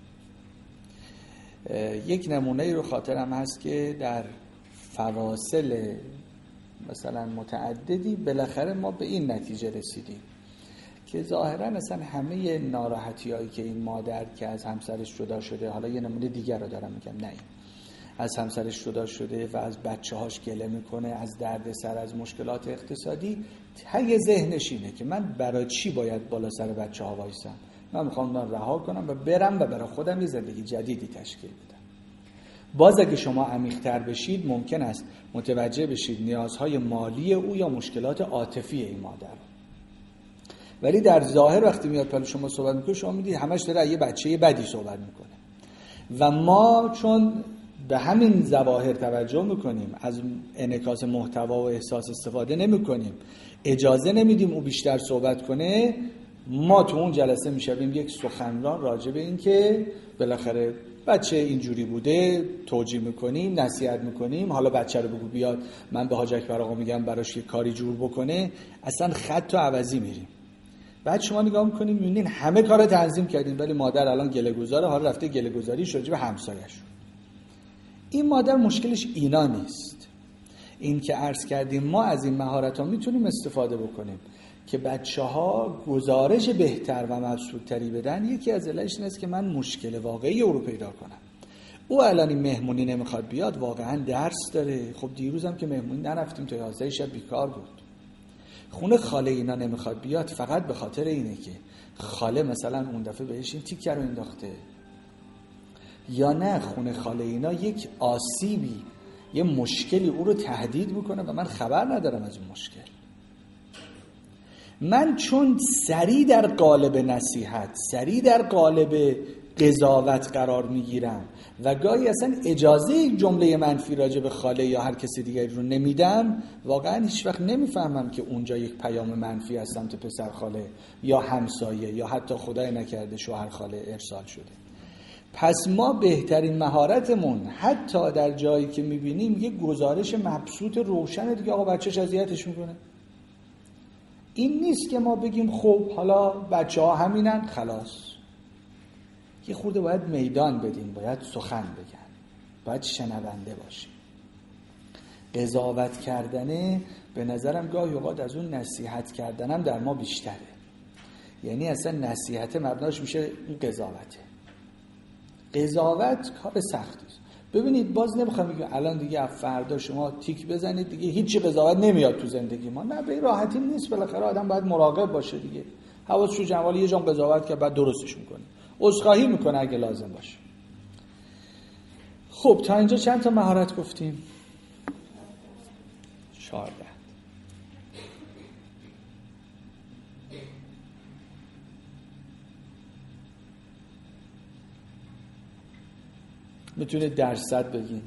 یک نمونه رو خاطرم هست که در فواصل مثلا متعددی بالاخره ما به این نتیجه رسیدیم که ظاهرا اصلا همه ناراحتی هایی که این مادر که از همسرش جدا شده، حالا یه نمونه دیگر رو دارم میگم، نه این از همسرش جدا شده و از بچه هاش گله میکنه، از درد سر، از مشکلات اقتصادی، ته ذهنش اینه که من برای چی باید بالا سر بچه ها وایسم؟ من میخوام اون رها کنم و برم و برای خودم یه زندگی جدیدی تشکیل بدم. باز اگه شما عمیق‌تر بشید ممکن است متوجه بشید نیازهای مالی او یا مشکلات عاطفی این مادر. ولی در ظاهر وقتی میاد پلو شما صحبت میکنه شما میدید همش داره یه بچه بدی صحبت میکنه و ما چون به همین ظواهر توجه میکنیم، از انعکاس محتوا و احساس استفاده نمیکنیم، اجازه نمیدیم او بیشتر صحبت کنه، ما تو اون جلسه میشویم یک سخنران راجع به این که بالاخره بچه اینجوری بوده، توجیه میکنیم، نصیحت میکنیم، حالا بچه رو بگو بیاد من به حاج اکبر آقا میگم براش یه کاری جور بکنه، اصلا خط و عوضی میریم. بعد شما نگاه میکنیم میبینین همه کار تنظیم کردیم ولی مادر الان گله گذاره، حالا رفته گله گذاریش راجع به همسایه‌ش. این مادر مشکلش اینا نیست. این که عرض کردیم ما از این مهارت‌ها میتونیم استفاده بکنیم که بچه‌ها گزارش بهتر و مبسوط‌تری بدن. یکی از علتش اینه که من مشکل واقعی او رو پیدا کنم. او الان این مهمونی نمیخواد بیاد، واقعا درس داره. خب دیروزم که مهمونی نرفتیم تا یازده شب بیکار بود. خونه خاله اینا نمیخواد بیاد فقط به خاطر اینه که خاله مثلا اون دفعه بهش این تیکه رو انداخته، یا نه خونه خاله اینا یک آسیبی، یه مشکلی او رو تهدید میکنه و من خبر ندارم از اون مشکل. من چون سری در قالب نصیحت، سری در قالب قضاوت قرار میگیرم و گاهی اصلا اجازه یک جمله منفی راجع به خاله یا هر کسی دیگری رو نمیدم، واقعا هیچ وقت نمیفهمم که اونجا یک پیام منفی از سمت پسر خاله یا همسایه یا حتی خدای نکرده شوهر خاله ارسال شده. پس ما بهترین مهارتمون حتی در جایی که میبینیم یک گزارش مبسوط روشن دیگه آقا بچه‌ش اذیتش میکنه، این نیست که ما بگیم خب حالا بچه ها همینن خلاص. یه خورده باید میدان بدیم، باید سخن بگن، باید شنونده باشیم. قضاوت کردنه به نظرم گاهی اوقات از اون نصیحت کردنم در ما بیشتره. یعنی اصلا نصیحت مبناش میشه این قضاوته. قضاوت کار سختی است. ببینید باز نمیخوام بگم الان دیگه فردا شما تیک بزنید دیگه هیچی قضاوت نمیاد تو زندگی ما. نه، به این راحتی نیست. بالاخره آدم باید مراقب باشه دیگه. حواسش رو جمع، یه جام قضاوت که بعد درستش میکنه، عذرخواهی میکنه اگه لازم باشه. خب تا اینجا چند تا مهارت گفتیم؟ چهارده. میتونید درصد بگین.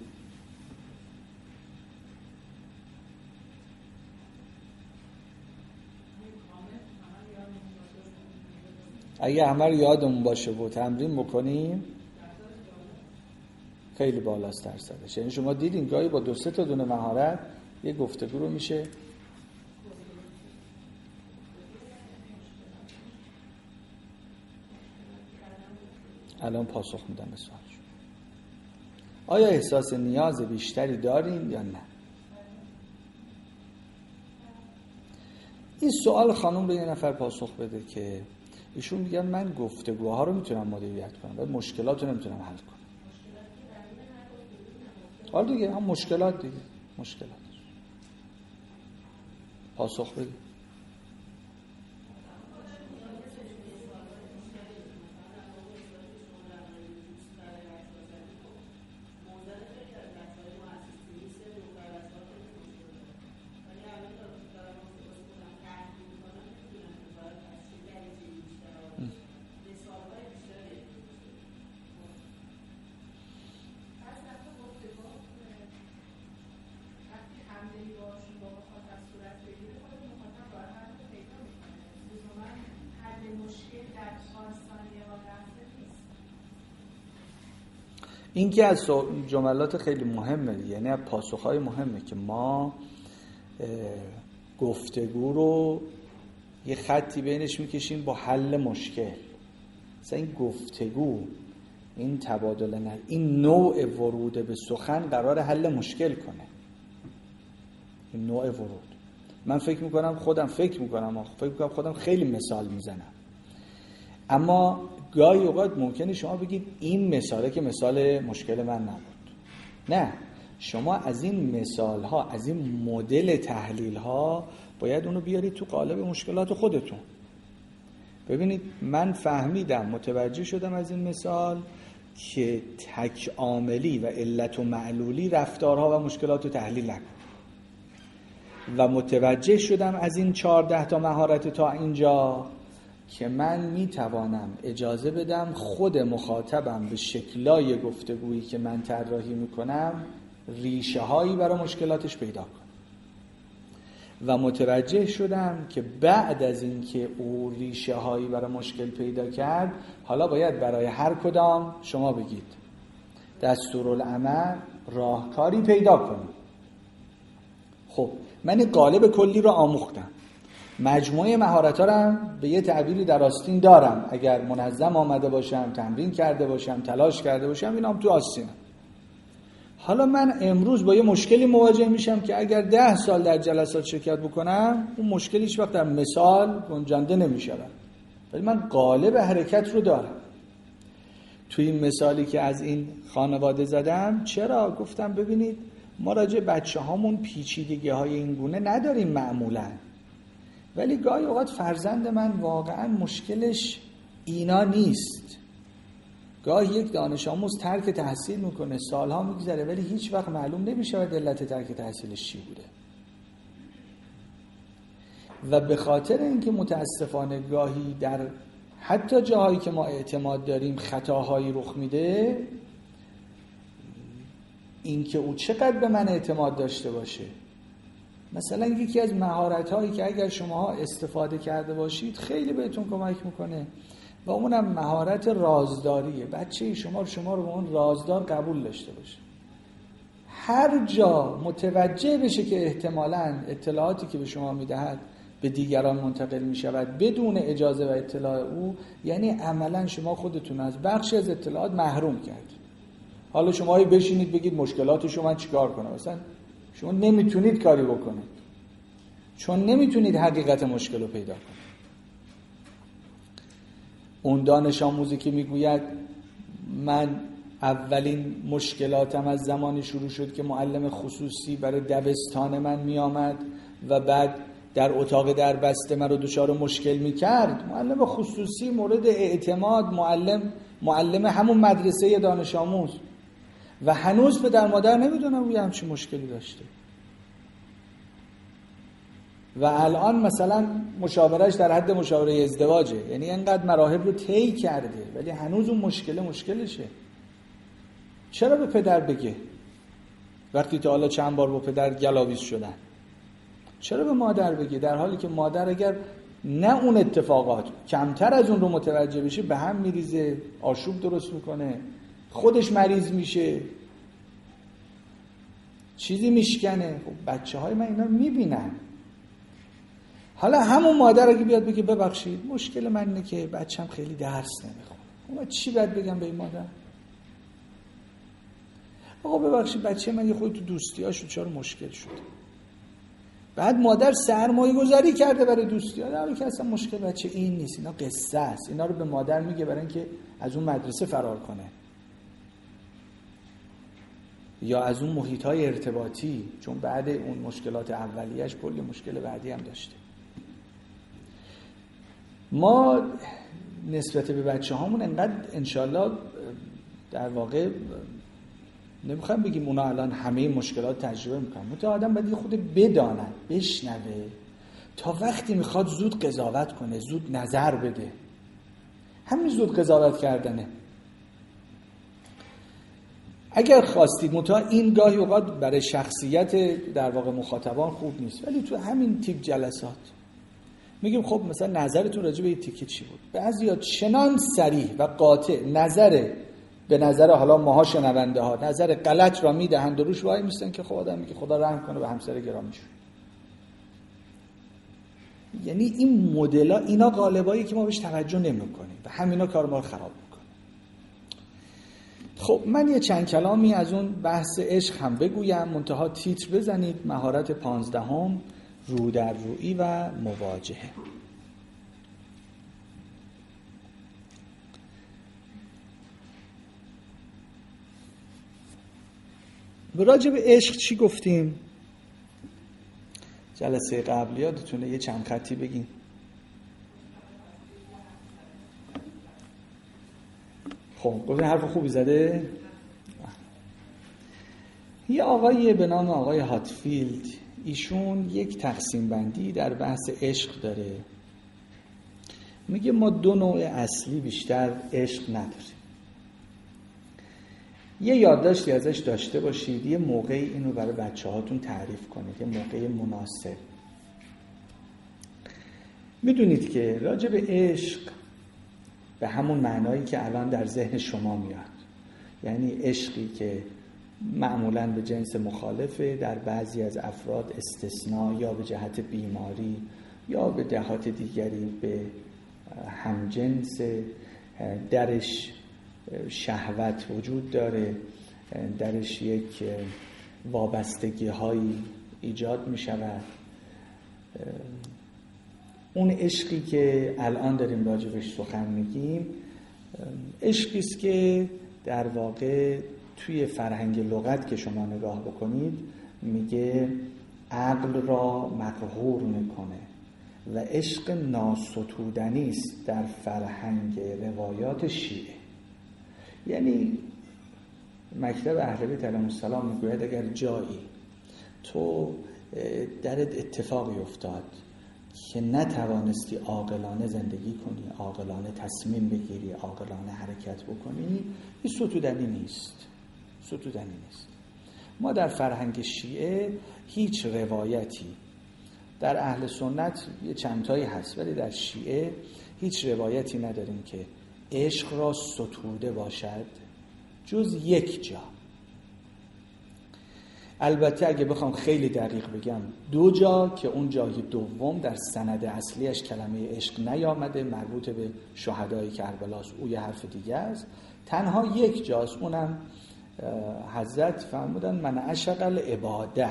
اگه همه رو یادمون باشه و تمرین بکنیم خیلی بالاست درصدش. یعنی شما دیدین گاهی با دو سه تا دونه مهارت یه گفتگو رو میشه الان پاسخ میدم به سوالشون. آیا احساس نیاز بیشتری دارین یا نه؟ این سوال خانم به یه نفر پاسخ بده که ایشون میگن من گفتگوها رو میتونم مدیریت کنم ولی مشکلات رو نمیتونم حل کنم. حالا دیگه هم مشکلات دیگه مشکلات پاسخ بده. این که از جملات خیلی مهمه، یعنی از پاسخهای مهمه که ما گفتگو رو یه خطی بینش میکشیم با حل مشکل. مثلا این گفتگو، این تبادل نظر، این نوع ورود به سخن قرار حل مشکل کنه. این نوع ورود من فکر میکنم خودم فکر میکنم فکر میکنم خودم خیلی مثال میزنم، اما گاهی اوقات ممکنه شما بگید این مثاله که مثال مشکل من نبود. نه، شما از این مثال ها، از این مدل تحلیل ها باید اونو بیارید تو قالب مشکلات خودتون. ببینید من فهمیدم، متوجه شدم از این مثال که تک عاملی و علت و معلولی رفتارها و مشکلات رو تحلیل نکن، و متوجه شدم از این چهارده تا مهارت تا اینجا که من میتوانم اجازه بدم خود مخاطبم به شکلای گفتگویی که من طراحی میکنم ریشه هایی برای مشکلاتش پیدا کنه. و متوجه شدم که بعد از اینکه او ریشه هایی برای مشکل پیدا کرد، حالا باید برای هر کدام شما بگید دستورالعمل، راهکاری پیدا کنید. خب من این قالب کلی رو آموختم، مجموعه مهارت‌ها رو هم به یه تعبیری در آستین دارم. اگر منظم آمده باشم، تمرین کرده باشم، تلاش کرده باشم، اینا هم تو آستینم. حالا من امروز با یه مشکلی مواجه میشم که اگر ده سال در جلسات شرکت بکنم اون مشکل هیچ وقت در مثال گنجانده نمی‌شود، ولی من قالب حرکت رو دارم. توی این مثالی که از این خانواده زدم، چرا گفتم ببینید ما راجع بچه هامون پیچیدگی های این گونه نداریم معمولاً، ولی گاهی اوقات فرزند من واقعاً مشکلش اینا نیست. گاهی یک دانش آموز ترک تحصیل میکنه، سالها میگذره، ولی هیچ وقت معلوم نمیشه علت ترک تحصیلش چی بوده. و به خاطر اینکه متاسفانه گاهی در حتی جاهایی که ما اعتماد داریم خطاهایی رخ میده، اینکه او چقدر به من اعتماد داشته باشه. مثلا یکی از مهارت‌هایی که اگر شما استفاده کرده باشید خیلی بهتون کمک میکنه و اونم مهارت رازداریه. بچه شما شما رو به اون رازدار قبول داشته باشه. هر جا متوجه بشه که احتمالاً اطلاعاتی که به شما میدهد به دیگران منتقل میشود بدون اجازه و اطلاع او، یعنی عملاً شما خودتون از بخشی از اطلاعات محروم کردید. حالا شما هی بشینید بگید مشکلات شما من چیکار کنم، مثلا شما نمیتونید کاری بکنید چون نمیتونید حقیقت مشکل رو پیدا کنید. اون دانش آموزی که میگوید من اولین مشکلاتم از زمانی شروع شد که معلم خصوصی برای دبستان من می آمد و بعد در اتاق در بسته من رو دچار مشکل می کرد. معلم خصوصی مورد اعتماد، معلم معلم همون مدرسه دانش آموز، و هنوز پدر مادر نمیدونم روی همچین مشکلی داشته. و الان مثلا مشاورش در حد مشاوره ازدواجه، یعنی اینقدر مراحل رو طی کرده ولی هنوز اون مشکل مشکلشه. چرا به پدر بگه وقتی تا حالا چند بار با پدر گلاویز شدن؟ چرا به مادر بگه در حالی که مادر اگر نه اون اتفاقات کمتر از اون رو متوجه بشه به هم میریزه، آشوب درست میکنه، خودش مریض میشه، چیزی میشکنه. خب بچه های من اینا میبینن. حالا همون مادر اگه بیاد بگه ببخشید مشکل من اینه که بچم خیلی درس نمیخونه، اما چی باید بگم به این مادر؟ آقا ببخشید بچه من یه خود تو دوستیاشو چرا مشکل شده. بعد مادر سرمایه گذاری کرده برای دوستی‌ها، در حالی که اصلا مشکل بچه این نیست، اینا قصه است. اینا رو به مادر میگه برای اینکه از اون مدرسه فرار کنه یا از اون محیط‌های ارتباطی، چون بعد اون مشکلات اولیه‌اش کلی مشکل بعدی هم داشته. ما نسبت به بچه هامون انقدر انشالله در واقع نمیخوام بگیم اونا الان همه مشکلات تجربه میکنن، متأ آدم باید یه خود بدانه، بشنوه، تا وقتی میخواد زود قضاوت کنه، زود نظر بده. همین زود قضاوت کردنه. اگر خواستید، متأ این گاهی اوقات برای شخصیت در واقع مخاطبان خوب نیست، ولی تو همین تیپ جلسات میگیم خب مثلا نظرتون راجع به این تیکه چی بود؟ بعضیا چنان صریح و قاطع نظر به نظر حالا ماها شنونده ها نظر غلط را میدهند و روش وای میستن که خب آدم میگه خدا رحم کنه به همسر گرامیشون. یعنی این مدل‌ها اینا قالبایی که ما بهش توجه نمی‌کنیم و همینا کار ما رو خراب می‌کنه. خب من یه چند کلامی از اون بحث عشق هم بگویم، منتها تیتر بزنید مهارت پانزدهم، رو در رویی و مواجهه. راجع به عشق چی گفتیم؟ جلسه قبل یادتونه یه چند خطی بگیم. خب گفتیم حرف خوبی زده. یه آقایی به نام آقای هاتفیلد، ایشون یک تقسیم بندی در بحث عشق داره. میگه ما دو نوع اصلی بیشتر عشق نداریم. یه یادداشتی ازش داشته باشید، یه موقعی اینو برای بچه هاتون تعریف کنید، یه موقع مناسب. میدونید که راجع به عشق به همون معنایی که الان در ذهن شما میاد، یعنی عشقی که معمولاً به جنس مخالفه، در بعضی از افراد استثناء یا به جهت بیماری یا به جهات دیگری به همجنس، درش شهوت وجود داره، درش یک وابستگی هایی ایجاد می شود. اون عشقی که الان داریم راجبش سخن میگیم عشقی است که در واقع توی فرهنگ لغت که شما نگاه بکنید میگه عقل را مقهور میکنه و عشق ناستودنی است در فرهنگ روایات شیعه. یعنی مکتب اهل بیت علیهم السلام میگوید اگر جایی تو درت اتفاقی افتاد که نتوانستی عاقلانه زندگی کنی، عاقلانه تصمیم بگیری، عاقلانه حرکت بکنی، این ستودنی نیست. ستودنی نیست. ما در فرهنگ شیعه هیچ روایتی، در اهل سنت یه چندتایی هست ولی در شیعه هیچ روایتی نداریم که عشق را ستوده باشد جز یک جا. البته اگه بخوام خیلی دقیق بگم دو جا که اون جای دوم در سند اصلیش کلمه عشق نیامده، مربوط به شهدای کربلاست، او یه حرف دیگه است. تنها یک جاست، اونم حضرت فرمودن من عشق العباده،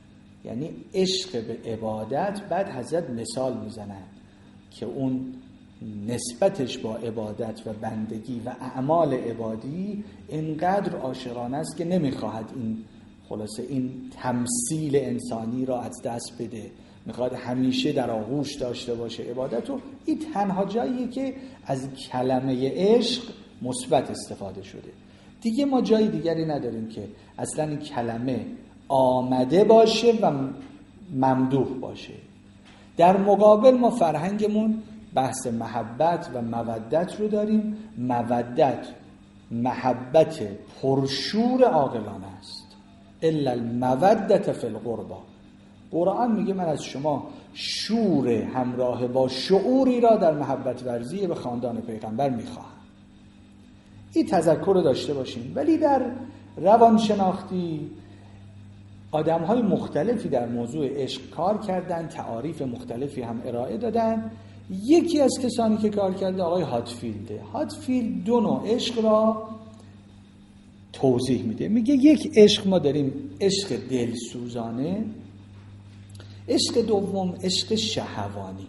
یعنی عشق به عبادت. بعد حضرت مثال میزنن که اون نسبتش با عبادت و بندگی و اعمال عبادی اینقدر عاشقانه است که نمیخواهد این خلاصه این تمثیل انسانی را از دست بده، میخواد همیشه در آغوش داشته باشه عبادت. و این تنها جاییه که از کلمه عشق مثبت استفاده شده. دیگه ما جای دیگری نداریم که اصلا این کلمه آمده باشه و ممدوح باشه. در مقابل ما فرهنگمون بحث محبت و مودت رو داریم. مودت محبت پرشور عاقلانه است. الا المودت فی القربا. قرآن میگه من از شما شور همراه با شعوری را در محبت ورزی به خاندان پیغمبر میخواهم. این تذکر رو داشته باشیم. ولی در روانشناختی آدم‌های مختلفی در موضوع عشق کار کردن، تعاریف مختلفی هم ارائه دادن. یکی از کسانی که کار کرده آقای هاتفیلده. هاتفیلد دو نوع عشق را توضیح میده. میگه یک عشق ما داریم عشق دلسوزانه، عشق دوم عشق شهوانی.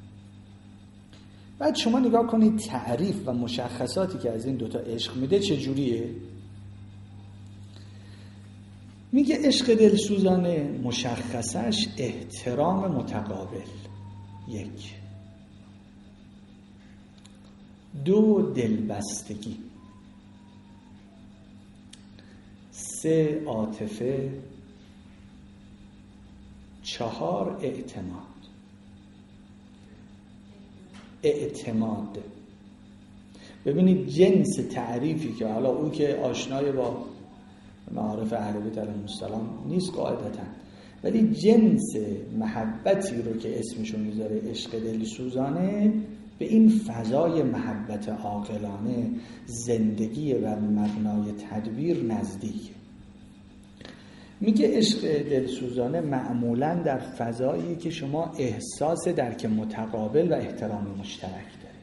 بعد شما نگاه کنید تعریف و مشخصاتی که از این دوتا عشق میده چجوریه. میگه عشق دلسوزانه مشخصش احترام متقابل، یک. دو دلبستگی، سه عاطفه، چهار اعتماد. اعتماد ببینید جنس تعریفی که حالا او که آشنای با معارف اهل بیت علیهم السلام نیست قاعدتاً، ولی جنس محبتی رو که اسمشو میذاره عشق دلسوزانه به این فضای محبت عاقلانه، زندگی بر مبنای تدبیر نزدیک. میگه عشق دلسوزانه معمولاً در فضایی که شما احساس درک متقابل و احترام مشترک داره.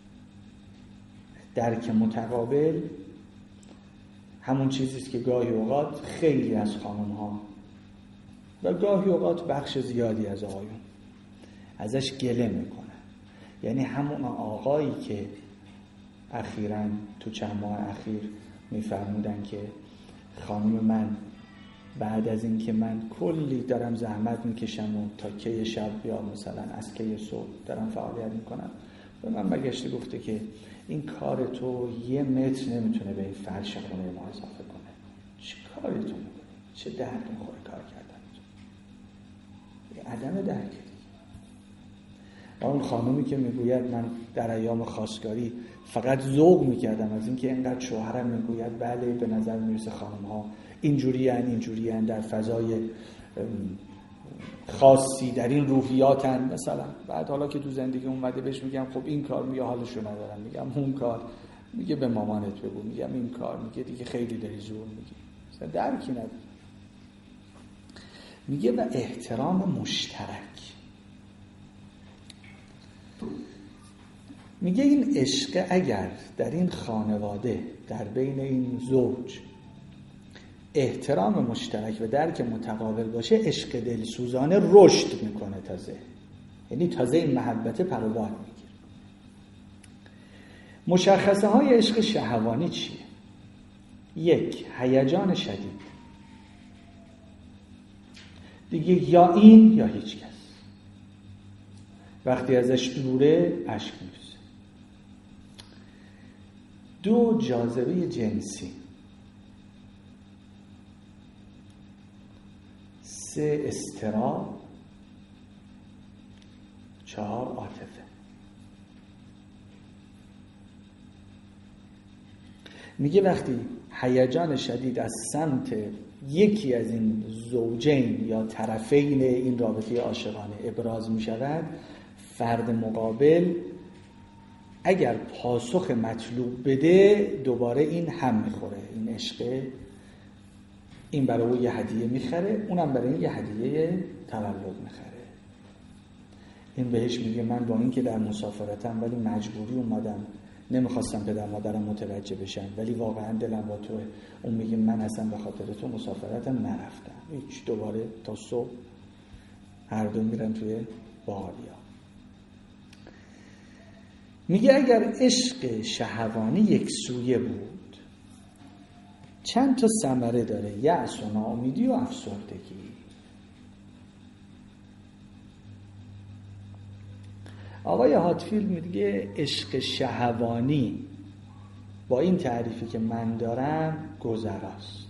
درک متقابل همون چیزیست که گاهی اوقات خیلی از خانم‌ها و گاهی اوقات بخش زیادی از آقایون ازش گله میکنن. یعنی همون آقایی که اخیراً تو چند ماه اخیر میفرمودن که خانم من بعد از این که من کلی دارم زحمت میکشم و تا کی شب یا مثلا از کی صبح دارم فعالیت میکنم، به من بگشته گفته که این کار تو یه متر نمیتونه به این فرش خونه ما اضافه کنه. چه کاری تو میکنی؟ چه درد میخوره کار کردن تو؟ عدم درک دیگه. اون خانومی که میگوید من در ایام خواستگاری فقط ذوق میکردم از اینکه اینقدر شوهرم میگوید بله به نظر میرسه خانم ها اینجوری ان اینجوری ان در فضای خاصی در این روحیاتن مثلا، بعد حالا که تو زندگی اومده بهش میگم خب این کار، میگه حالشو ندارم، میگم اون کار، میگه به مامانت بگو، میگم این کار، میگه دیگه خیلی داری زور میگی، مثلا درکی نداره. میگه و احترام مشترک. میگه این عشق اگر در این خانواده در بین این زوج احترام مشترک و درک متقابل باشه، عشق دلسوزانه رشد میکنه تازه، یعنی تازه این محبت پروبال میگیره. مشخصه های عشق شهوانی چیه؟ یک، هیجان شدید، دیگه یا این یا هیچ کس، وقتی ازش دوره اشک میریزه. دو، جاذبه جنسی. سه، اضطراب. چهار، عاطفه. میگه وقتی هیجان شدید از سمت یکی از این زوجین یا طرفین این رابطه عاشقانه ابراز میشود، فرد مقابل اگر پاسخ مطلوب بده دوباره این هم میخوره، این عشقه، این برای او یه هدیه میخره، اونم برای این یه هدیه تولد میخره. این بهش میگه من با این که در مسافرتم ولی مجبوری اومدم، نمیخواستم پدر مادرم متوجه بشن ولی واقعا دلم با توه. اون میگه من اصلا به خاطر تو مسافرتم نرفتم، هیچ، دوباره تا صبح هر دو میرن توی باحالیا. میگه اگر عشق شهوانی یک سویه بود چند تا ثمره داره: یأس و ناامیدی و افسردگی. آقای هاتفیلد میگه عشق شهوانی با این تعریفی که من دارم گذراست.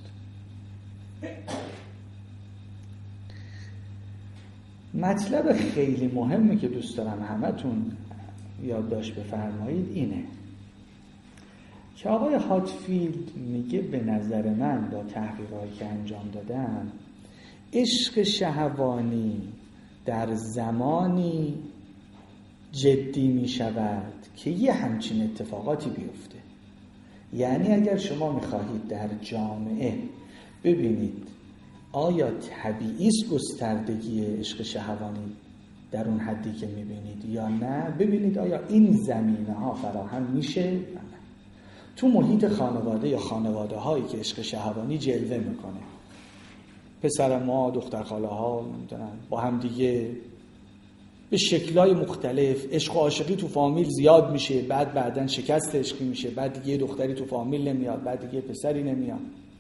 مطلب خیلی مهمی که دوست دارم همتون یادداشت بفرمایید اینه که آقای هاتفیلد میگه به نظر من با تحقیقاتی که انجام دادم عشق شهوانی در زمانی جدی می شود که یه همچین اتفاقاتی بیفته. یعنی اگر شما میخواهید در جامعه ببینید آیا طبیعی است گستردگی عشق شهوانی در اون حدی که میبینید یا نه، ببینید آیا این زمینه ها فراهم میشه یا نه. تو محیط خانواده یا خانواده هایی که عشق شهوانی جلوه میکنه، پسر ما، دختر خاله ها نمیدونن با هم دیگه به شکل‌های مختلف عشق و عاشقی تو فامیل زیاد میشه، بعد بعدن شکست عشقی میشه، بعد دیگه دختری تو فامیل نمیاد، بعد دیگه پسری نمیاد.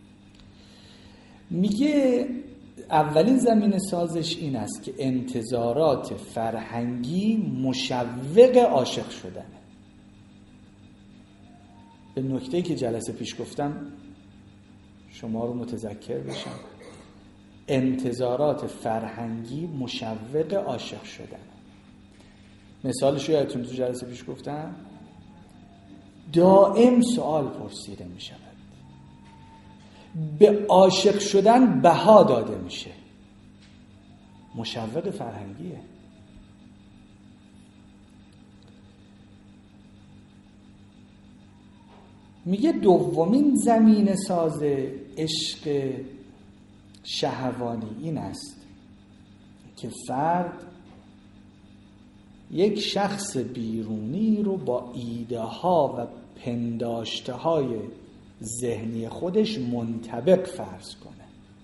میگه اولین زمینه سازش این است که انتظارات فرهنگی مشوق عاشق شدنه. به نکته‌ای که جلسه پیش گفتم شما رو متذکر بشم، انتظارات فرهنگی مشوق عاشق شدنه. مثالش رو یادتون تو جلسه پیش گفتم، دائم سوال پرسیده می شود، به عاشق شدن بها داده میشه، مشوق فرهنگیه. میگه دومین زمینه ساز عشق شهوانی این است که فرد یک شخص بیرونی رو با ایده ها و پنداشته های ذهنی خودش منطبق فرض کنه.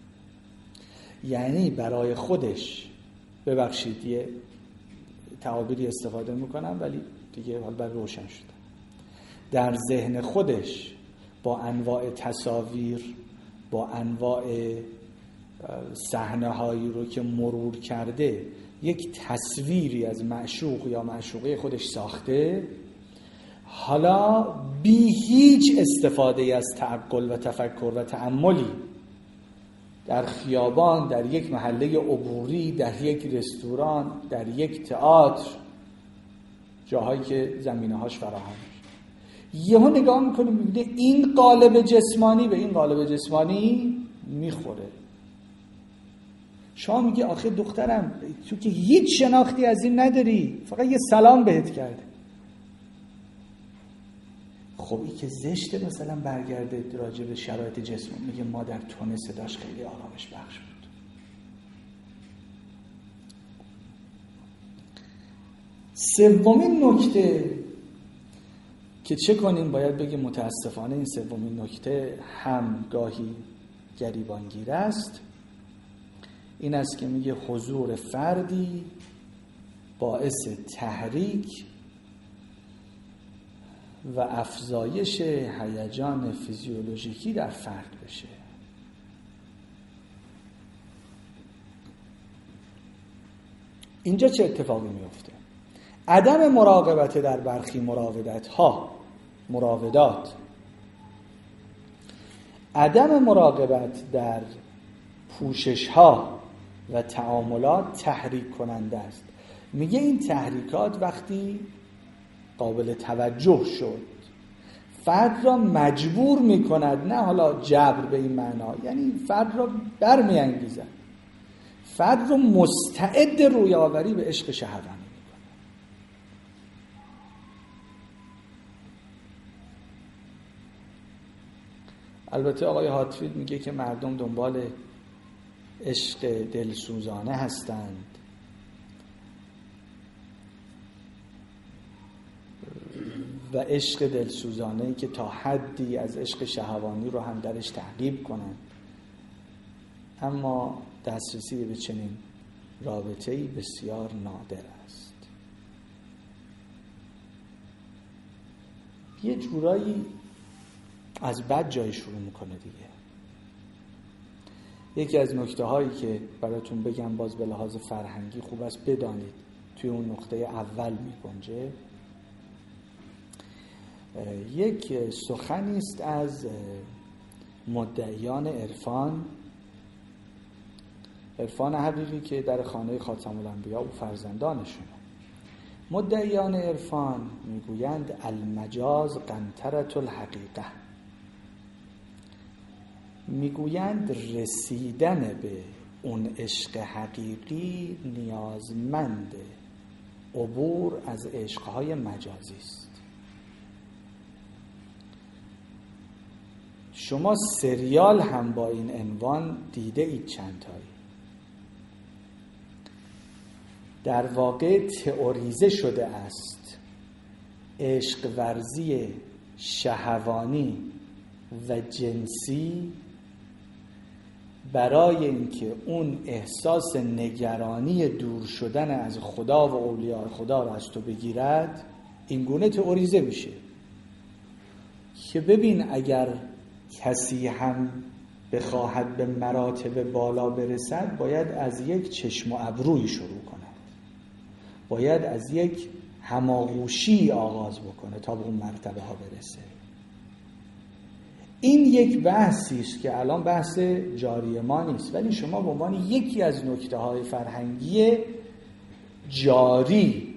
یعنی برای خودش، ببخشید یه تعابیری استفاده میکنم ولی دیگه حال بر روشن شده، در ذهن خودش با انواع تصاویر، با انواع صحنه هایی رو که مرور کرده یک تصویری از معشوق یا معشوقه خودش ساخته. حالا بی هیچ استفاده از تعقل و تفکر و تأملی در خیابان، در یک محله عبوری، در یک رستوران، در یک تئاتر، جاهایی که زمینه هاش فراهم میشه، یهو نگاه میکنه میبینه این قالب جسمانی به این قالب جسمانی میخوره. شما میگه آخه دخترم تو که هیچ شناختی از این نداری، فقط یه سلام بهت کرده. خب این که زشته مثلا برگرده راجع به شرایط جسم میگه مادر تونه صداش خیلی آرامش بخش بود. سومین نکته که چه کنیم باید بگیم متاسفانه این سومین نکته هم گاهی گریبانگیر است، این است که میگه حضور فردی باعث تحریک و افزایش هیجان فیزیولوژیکی در فرد بشه. اینجا چه اتفاقی میفته؟ عدم مراقبت در برخی مراودات ها مراودات عدم مراقبت در پوشش ها و تعاملات تحریک کننده است. میگه این تحریکات وقتی قابل توجه شد فرد را مجبور میکند، نه حالا جبر به این معنا، یعنی فرد را برمی انگیزد، فرد را مستعد رویاوری به عشق شهوانی میکنه. البته آقای هاتفیلد میگه که مردم دنبال عشق دلسوزانه هستند و عشق دلسوزانه‌ای که تا حدی از عشق شهوانی رو هم درش تعقیب کنند، اما دسترسی به چنین رابطه‌ای بسیار نادر است. یه جورایی از بد جای شروع میکنه دیگه. یکی از نکته هایی که براتون بگم باز به لحاظ فرهنگی خوب است بدانید توی اون نقطه اول میگنجه، یک سخنی است از مدعیان عرفان عرفان حقیقی که در خانه خاتم الانبیا و فرزندانشونه. مدعیان عرفان میگویند المجاز قنطرة الحقیقه، میگویند رسیدن به اون عشق حقیقی نیازمند عبور از عشقهای مجازی است. شما سریال هم با این عنوان دیده اید چند تایی. در واقع تئوریزه شده است عشق ورزی شهوانی و جنسی برای اینکه اون احساس نگرانی دور شدن از خدا و اولیاء خدا رو از تو بگیرد، این گونه تئوریزه میشه که ببین اگر کسی هم بخواهد به مراتب بالا برسد باید از یک چشم و ابروی شروع کند، باید از یک هماغوشی آغاز بکنه تا به اون مرتبه ها برسه. این یک بحثی است که الان بحث جاری ما نیست، ولی شما به عنوان یکی از نکته های فرهنگی جاری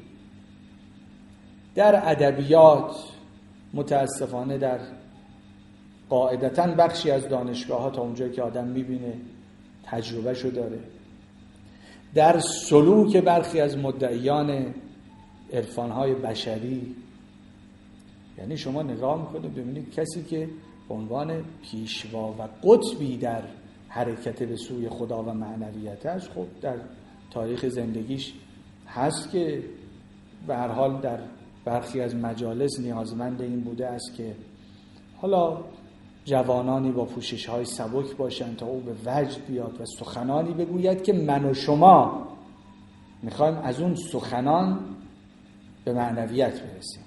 در ادبیات، متاسفانه در قاعدتاً بخشی از دانشگاه ها تا اونجایی که آدم میبینه تجربه شو داره، در سلوک برخی از مدعیان عرفان‌های بشری، یعنی شما نگاه میکنید ببینید کسی که به عنوان پیشوا و قطبی در حرکت به سوی خدا و معنویتش، خب در تاریخ زندگیش هست که به هر حال در برخی از مجالس نیازمند این بوده است که حالا جوانانی با پوشش‌های سبک باشند تا او به وجد بیاد و سخنانی بگوید که من و شما میخوایم از اون سخنان به معنویت برسیم.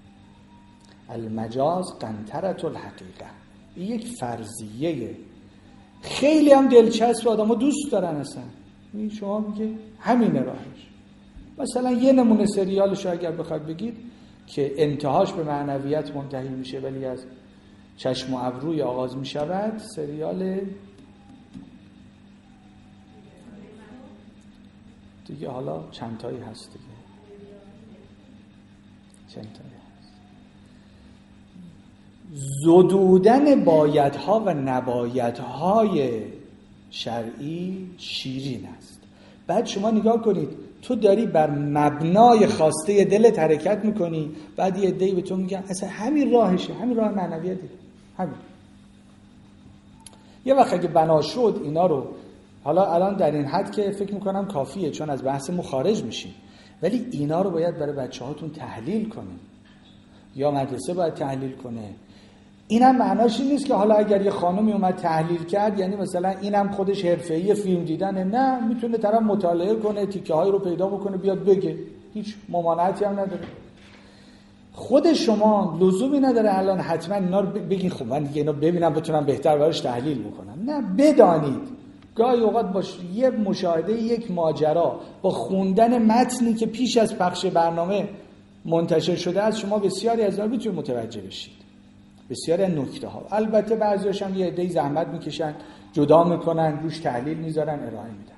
المجاز قنطرة الحقیقه، این یک فرضیه خیلی هم دلچسب، آدم‌ها دوست دارن اصلا. شما میگه همینه راهش. مثلا یه نمونه سریالش اگر بخواد بگید که انتهاش به معنویت منتهی میشه ولی از چشم و ابروی آغاز میشود، سریال دیگه حالا چند تایی هست دیگه چند تایی هست. زدودن بایدها و نبایدهای شرعی شیرین است. بعد شما نگاه کنید، تو داری بر مبنای خواسته دلت حرکت میکنی، بعد یه عده‌ای به تو میگن اصلا همین راهشه، همین راه معنویته، همین. یه وقت اگه بنا شد اینا رو، حالا الان در این حد که فکر میکنم کافیه چون از بحث خارج میشیم، ولی اینا رو باید برای بچه هاتون تحلیل کنیم یا مدرسه باید تحلیل کنه. اینم معناش این نیست که حالا اگر یه خانمی اومد تحلیل کرد یعنی مثلا اینم خودش حرفه‌ای فیلم دیدنه. نه، میتونه طرف مطالعه کنه، تیکه هایی رو پیدا بکنه بیاد بگه، هیچ ممانعتی هم نداره. خود شما لزومی نداره الان حتما اینا رو بگین خب من دیگه اینا ببینم بتونم بهتر براش تحلیل بکنم. نه، بدانید گاهی اوقات باش یه مشاهده یک ماجرا با خوندن متنی که پیش از پخش برنامه منتشر شده از شما بسیاری از اینا میتونید متوجه بشید، بسیاری از نکته ها. البته بعضیاش هم یه عده‌ای زحمت میکشن، جدا میکنن، روش تحلیل میذارن، ارائه میدن.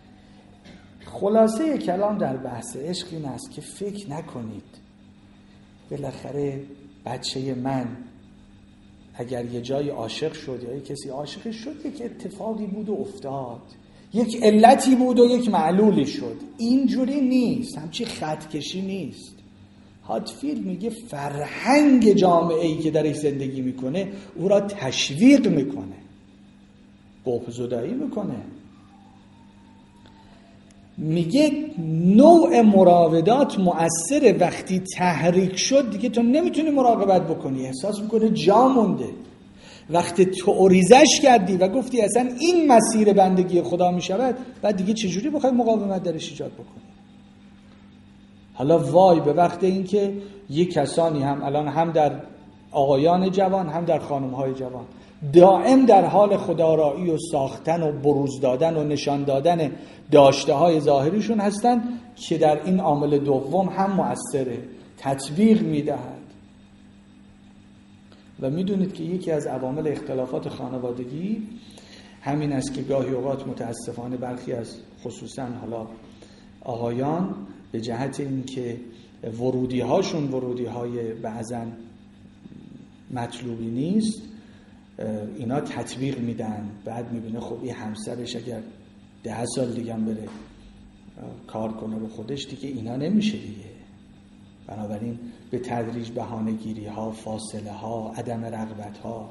خلاصه کلام در بحث عشق این است که فکر نکنید بالاخره بچه من اگر یه جای عاشق شد یا یه کسی عاشق شد یک اتفاقی بود و افتاد، یک علتی بود و یک معلولی شد. اینجوری نیست، همچی خطکشی نیست. هاتفیلد میگه فرهنگ جامعه‌ای که درش زندگی میکنه او را تشویق میکنه، بغض‌زدایی میکنه. میگه نوع مراودات مؤثره، وقتی تحریک شد دیگه تو نمیتونی مراقبت بکنی، احساس میکنه جا مونده. وقتی تو اوریزش کردی و گفتی اصلا این مسیر بندگی خدا میشود، بعد دیگه چجوری بخوای مقاومت درش ایجاد بکنی؟ حالا وای به وقت این که یک کسانی هم الان هم در آقایان جوان هم در خانم‌های جوان دائم در حال خودآرایی و ساختن و بروز دادن و نشان دادن داشته‌های ظاهریشون هستند که در این عامل دوم هم مؤثره، تطبیق میدهد. و میدونید که یکی از عوامل اختلافات خانوادگی همین است که گاهی اوقات متاسفانه برخی از خصوصا حالا آقایان به جهت اینکه ورودی هاشون ورودی های بعضا مطلوبی نیست، اینا تطبیق میدن. بعد میبینه خب این همسرش اگر ده سال دیگه هم بره کار کنه به خودش دیگه اینا نمیشه دیگه. بنابراین به تدریج بهانه‌گیری ها، فاصله ها، عدم رغبت ها،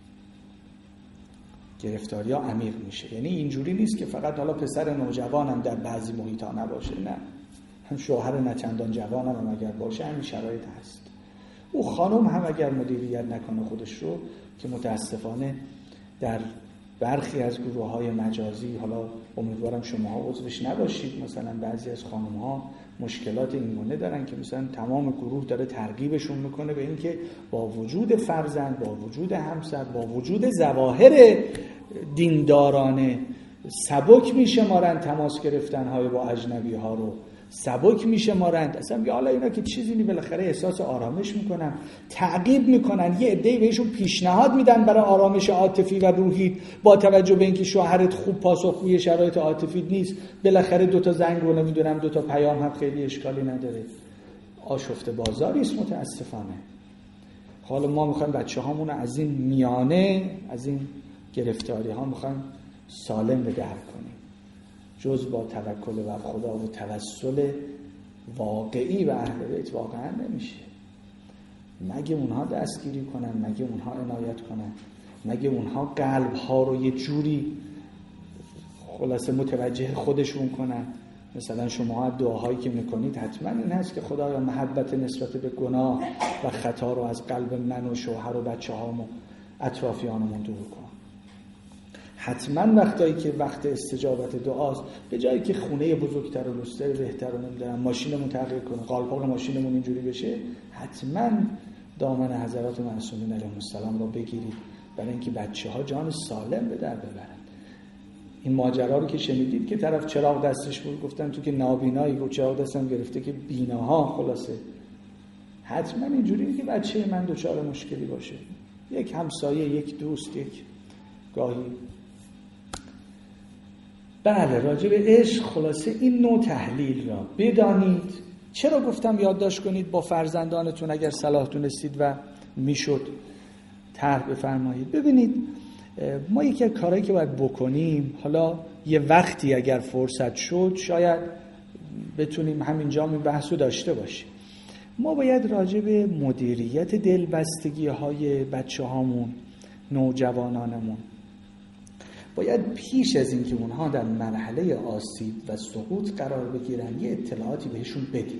گرفتاری ها عمیق میشه. یعنی اینجوری نیست که فقط حالا پسر نوجوان هم در بعضی محیط ها نباشه، نه، هم شوهر نچندان جوان هم, هم اگر باشه همین شرایط هست. او خانم هم اگر مدیریت نکنه خودش رو، که متاسفانه در برخی از گروه های مجازی، حالا امیدوارم شماها عضوش نباشید، مثلا بعضی از خانم ها مشکلات این گونه دارن که مثلا تمام گروه داره ترغیبشون میکنه به این که با وجود فرزند، با وجود همسر، با وجود ظواهر دیندارانه سبک میشمارن تماس گرفتن های با اجنبی ها رو، سبک میشمارند. اصلا میگه حالا اینا که چیزی نی، بالاخره احساس آرامش میکنن، تعقیب میکنن، یه عده‌ای بهشون پیشنهاد میدن برای آرامش عاطفی و روحی، با توجه به اینکه شوهرت خوب پاسخگوی شرایط عاطفی نیست، بالاخره دو تا زنگ رو نمیدونم دو تا پیام هم خیلی اشکالی نداره. آشفته بازاری است متاسفانه. حالا ما میخوایم بچه‌هامون از این میانه، از این گرفتاری ها میخوایم سالم به در کنیم، جز با توکل بر خدا و توسل واقعی و اهل بیت واقعا نمیشه. مگه اونها دستگیری کنن، مگه اونها عنایت کنن، مگه اونها قلب ها رو یه جوری خلاصه متوجه خودشون کنن. مثلا شما دعاهایی که میکنید حتما این هست که خدایا محبت نسبت به گناه و خطا رو از قلب من و شوهر و بچه هام و اطرافیانمون دور کن. حتما وقتایی که وقت استجابت دعاست، به جایی که خونه بزرگتر و لوستر بهتر رو نمیدونم ماشینمون تغییر کنه، قالپاق ماشینمون اینجوری بشه، حتما دامن حضرات معصومین علیهم السلام رو بگیرید برای اینکه بچه‌ها جان سالم به در ببرن. این ماجرا رو که شنیدید که طرف چراغ دستش بود، گفتن تو که نابینایی رو چراغ دستم گرفته که بیناها، خلاصه حتما اینجوری که بچه من دچار مشکلی باشه. یک همسایه، یک دوست، یک گاهی. بله، راجع به عشق خلاصه این نوع تحلیل را بدانید. چرا گفتم یادداشت کنید با فرزندانتون اگر صلاح دونستید و میشد طرح بفرمایید. ببینید ما یکی از کارهایی که باید بکنیم، حالا یه وقتی اگر فرصت شد شاید بتونیم همینجا این بحث رو داشته باشیم. ما باید راجع به مدیریت دلبستگی های بچه هامون، نوجوانانمون، باید پیش از اینکه اونها در مرحله آسیب و سقوط قرار بگیرن یه اطلاعاتی بهشون بدیم.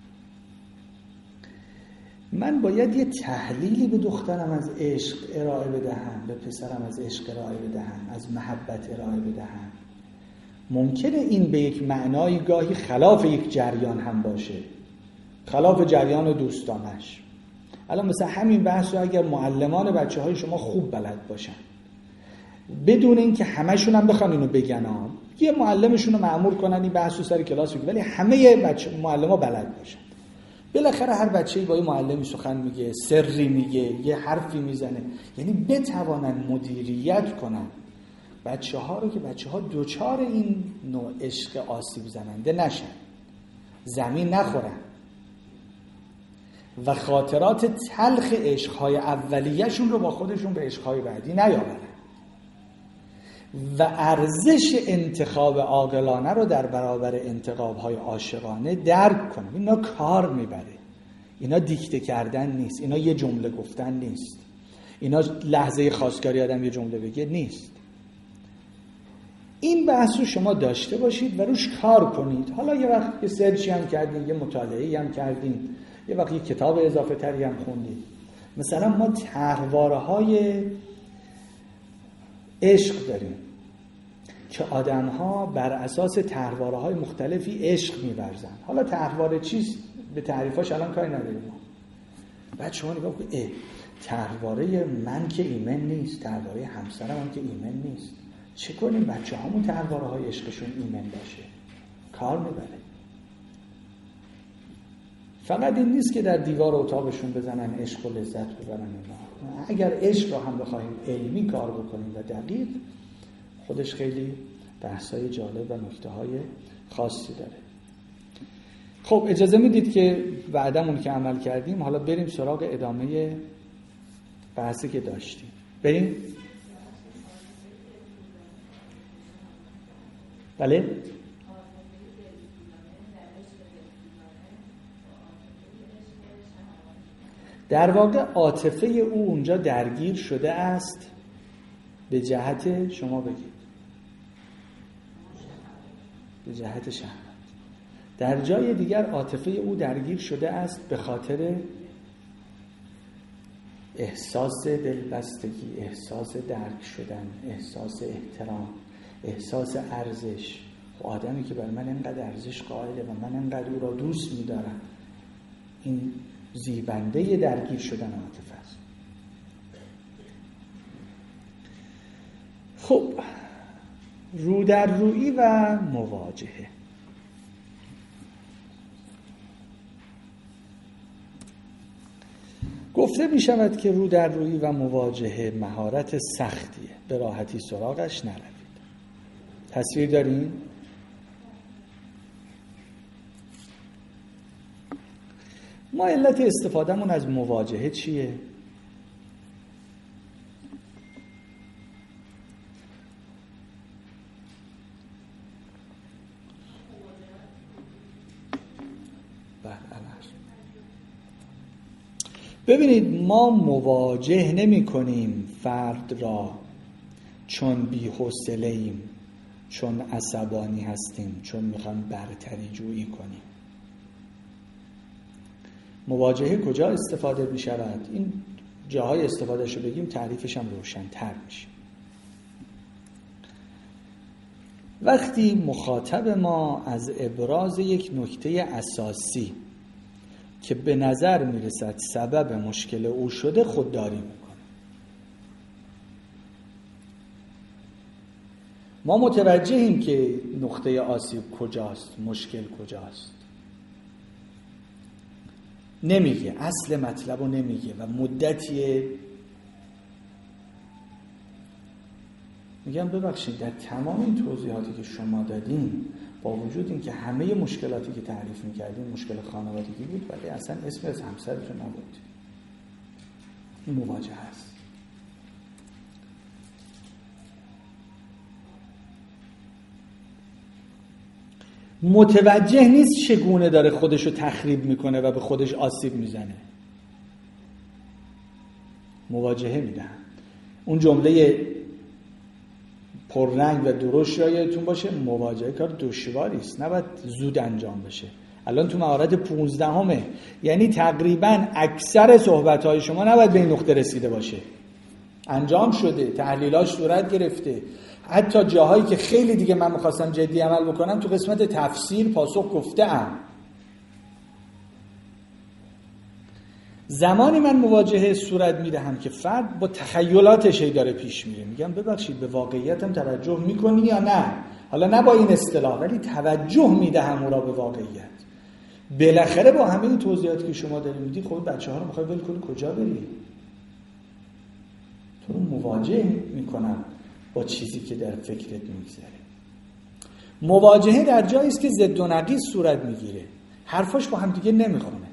من باید یه تحلیلی به دخترم از عشق ارائه بدهم، به پسرم از عشق ارائه بدهم، از محبت ارائه بدهم. ممکنه این به یک معنای گاهی خلاف یک جریان هم باشه، خلاف جریان دوستانش. الان مثلا همین بحث رو اگر معلمان بچه های شما خوب بلد باشن، بدون اینکه همشون هم بخوان اینو بگن، ها یه معلمشون رو مأمور کنن این بحث رو سر کلاس بگه، ولی همه بچه معلم‌ها بلد باشن. بالاخره هر بچه‌ای با یه معلمی سخن میگه، سری میگه، یه حرفی میزنه، یعنی بتوانن مدیریت کنن بچه‌ها رو که بچه‌ها دوچار این نوع عشق آسیب زننده نشن، زمین نخورن و خاطرات تلخ عشق‌های اولیه‌شون رو با خودشون به عشق‌های بعدی نیاورن و ارزش انتخاب عاقلانه رو در برابر انتخاب‌های عاشقانه درک کنن. اینا کار میبره، اینا دیکته کردن نیست، اینا یه جمله گفتن نیست، اینا لحظه خواستگاری آدم یه جمله بگه نیست. این بحث رو شما داشته باشید و روش کار کنید. حالا یه وقت یه سرچی هم کردین، یه مطالعه‌ای هم کردین، یه وقت یه کتاب اضافه تری هم خوندید. مثلا ما طرحواره‌های عشق داریم که آدم‌ها بر اساس طرحواره‌های مختلفی عشق می‌ورزن. حالا طرحواره چیست؟ به تعریفاش الان کاری نداریم. بچه‌ها نگاه کنید، طرحواره من که ایمن نیست، طرحواره همسرم هم که ایمن نیست. چه کنیم بچه همون طرحواره های عشقشون ایمن باشه؟ کار میبره. فقط این نیست که در دیوار اتاقشون بزنن عشق و لذت ببرن اینا. اگر عشق رو هم بخوایم علمی کار بکنیم و دقیق، خودش خیلی بحثای جالب و نکته‌های خاصی داره. خب اجازه میدید که وعدمون که عمل کردیم حالا بریم سراغ ادامه بحثی که داشتیم. بریم؟ بله؟ در واقع عاطفه او اونجا درگیر شده است به جهت، شما بگید، به جهت شهوت. در جای دیگر عاطفه او درگیر شده است به خاطر احساس دلبستگی، احساس درک شدن، احساس احترام، احساس ارزش. آدمی که بر من اینقدر ارزش قائله و من اینقدر او را دوست می‌دارم، این زیبنده درگیر شدن عاطفه است. خب رو در رویی و مواجهه. گفته می شود که رو در رویی و مواجهه مهارت سختیه، به راحتی سراغش نروید. تصویر داریم؟ ما علت استفادهمون از مواجهه چیه؟ ببینید ما مواجه نمی کنیم فرد را چون بی‌حوصله ایم، چون عصبانی هستیم، چون میخوایم برتری جویی کنیم. مواجهه کجا استفاده می شود؟ این جاهای استفادهشو بگیم تعریفش هم روشن تر میشه. وقتی مخاطب ما از ابراز یک نکته اساسی که به نظر میرسد سبب مشکل او شده خودداری میکنه. ما متوجهیم که نقطه آسیب کجاست، مشکل کجاست. نمیگه، اصل مطلب رو نمیگه و مدتیه میگم ببخشید در تمام این توضیحاتی که شما دادین با وجود این که همه مشکلاتی که تعریف میکردین مشکل خانوادگی بود ولی اصلا اسم از همسرتون نبود. این مواجهه است. متوجه نیست چگونه داره خودشو تخریب میکنه و به خودش آسیب میزنه. مواجهه میدن. اون جمله پررنگ و درشت را یادتون باشه، مواجهه کار دشواری است، نباید زود انجام بشه. الان تو مهارت پونزدهمه، یعنی تقریبا اکثر صحبت‌های شما نباید به این نقطه رسیده باشه. انجام شده، تحلیلاش صورت گرفته، حتی جاهایی که خیلی دیگه من می‌خواستم جدی عمل بکنم تو قسمت تفسیر پاسخ گفته‌ام. زمانی من مواجهه صورت میدهم که فرد با تخیلاتش داره پیش میره. میگم ببخشید به واقعیتم توجه میکنی یا نه؟ حالا نه با این اصطلاح ولی توجه میدهم او را به واقعیت. بالاخره با همه این توضیحاتی که شما داری میدی خود بچه ها رو میخوای ول کنی کجا بری؟ تو رو مواجه میکنم با چیزی که در فکرت میگذره. مواجهه در جایی است که ضد و نقیض صورت میگیره، حرفاش با هم دیگه نمیخونه.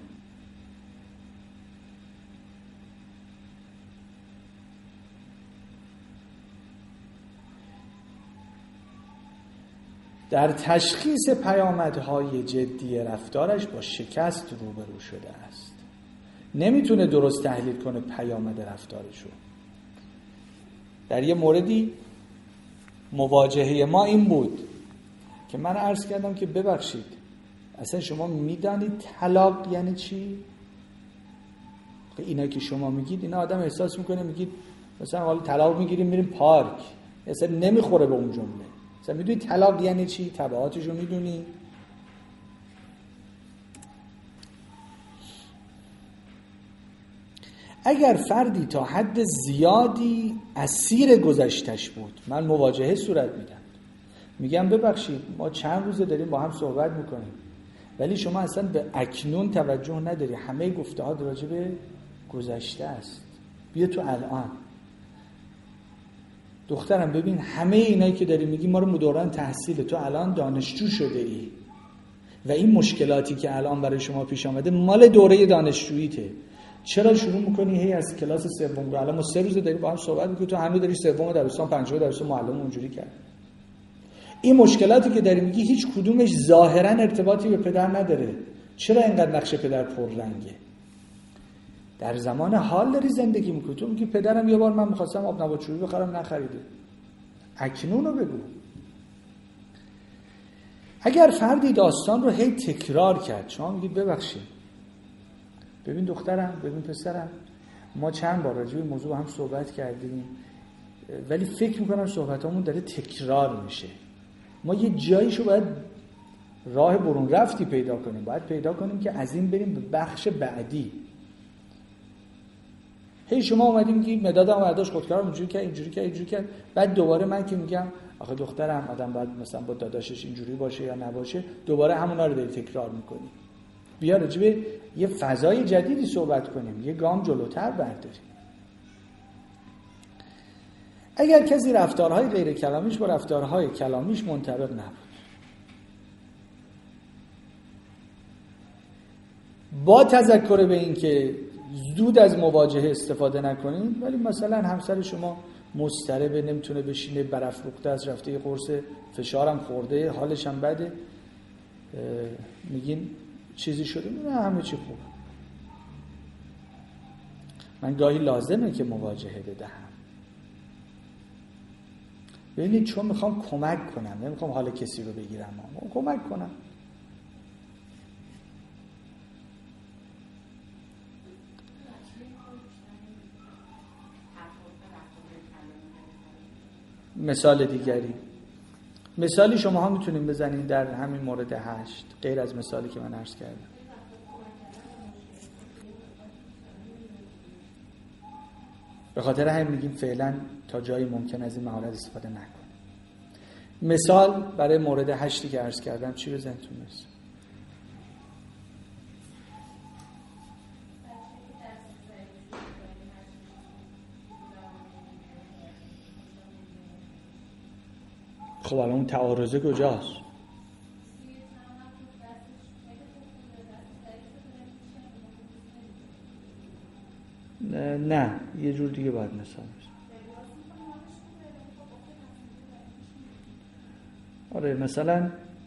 در تشخیص پیامدهای جدی رفتارش با شکست روبرو شده است. نمیتونه درست تحلیل کنه پیامد رفتارشو. در یه موردی مواجهه ما این بود که من عرض کردم که ببخشید اصلا شما میدانید طلاق یعنی چی؟ اینا که شما میگید اینا آدم احساس میکنه میگید مثلا حالا طلاق میگیریم میریم پارک، اصلا نمیخوره به اون جمله. مثلا میدونی طلاق یعنی چی؟ تبعاتش رو میدونی؟ اگر فردی تا حد زیادی اسیر گذشتش بود، من مواجهه صورت میدم، میگم ببخشید ما چند روزه داریم با هم صحبت میکنیم ولی شما اصلا به اکنون توجه نداری، همه گفته ها راجع به گذشته است. بیا تو الان. دخترم ببین همه اینایی که داری میگی ما رو دوران تحصیل، تو الان دانشجو شده ای و این مشکلاتی که الان برای شما پیش آمده مال دوره دانشجوییته. چرا شروع میکنی هی از کلاس سوم؟ الان ما سه روزه داریم با هم صحبت میکنیم، تو هنوز داری سوم دبستان، پنجم دبستان، معلم اونجوری کرد. این مشکلاتی که داری میگی هیچ کدومش ظاهرا ارتباطی به پدر نداره. چرا اینقدر نقش پدر پررنگه؟ در زمان حال داری زندگی میکنی. تو میگی پدرم یه بار من میخواستم آب نبات چوبی بخرم نخریده. اکنون رو بگو. اگر فردی داستان رو هی تکرار کرد، شما میگید ببخشید ببین دخترم، ببین پسرم، ما چند بار راجع به موضوع هم صحبت کردیم ولی فکر میکنم صحبتامون داره تکرار میشه. ما یه جاییشو باید راه برون رفتی پیدا کنیم. باید پیدا کنیم که از این بریم به بخش بعدی. هی شما اومدیم میگی مدادم برداشت خودکارم اینجوری کرد اینجوری کرد اینجوری کرد، بعد دوباره من که میگم آخه دخترم آدم باید مثلا با داداشش اینجوری باشه یا نباشه، دوباره همونا رو داری تکرار میکنی. بیا راجع به یه فضای جدیدی صحبت کنیم، یه گام جلوتر برداریم. اگر کسی رفتارهای غیر کلامیش با رفتارهای کلامیش منطبق نبود، با تذکر به این که زود از مواجهه استفاده نکنید، ولی مثلا همسر شما مضطربه، نمیتونه بشینه، برافروخته از رفته قرص، فشارم خورده، حالش هم بده، میگین چیزی شده؟ نه همه چی خوبه. من گاهی لازمه که مواجهه بدهم. ببینید چون میخوام کمک کنم، نمیخوام حال کسی رو بگیرم، اما کمک کنم. مثال دیگری، مثالی شما ها میتونیم بزنید در همین مورد هشت غیر از مثالی که من عرض کردم. به خاطر همین میگیم فعلا تا جایی ممکن از این مهارت استفاده نکنیم. مثال برای مورد هشتی که عرض کردم چی بزنید تو مثال؟ خب الان اون تعارضه کجاست؟ نه, نه یه جور دیگه باید مثال بزن. آره مثلا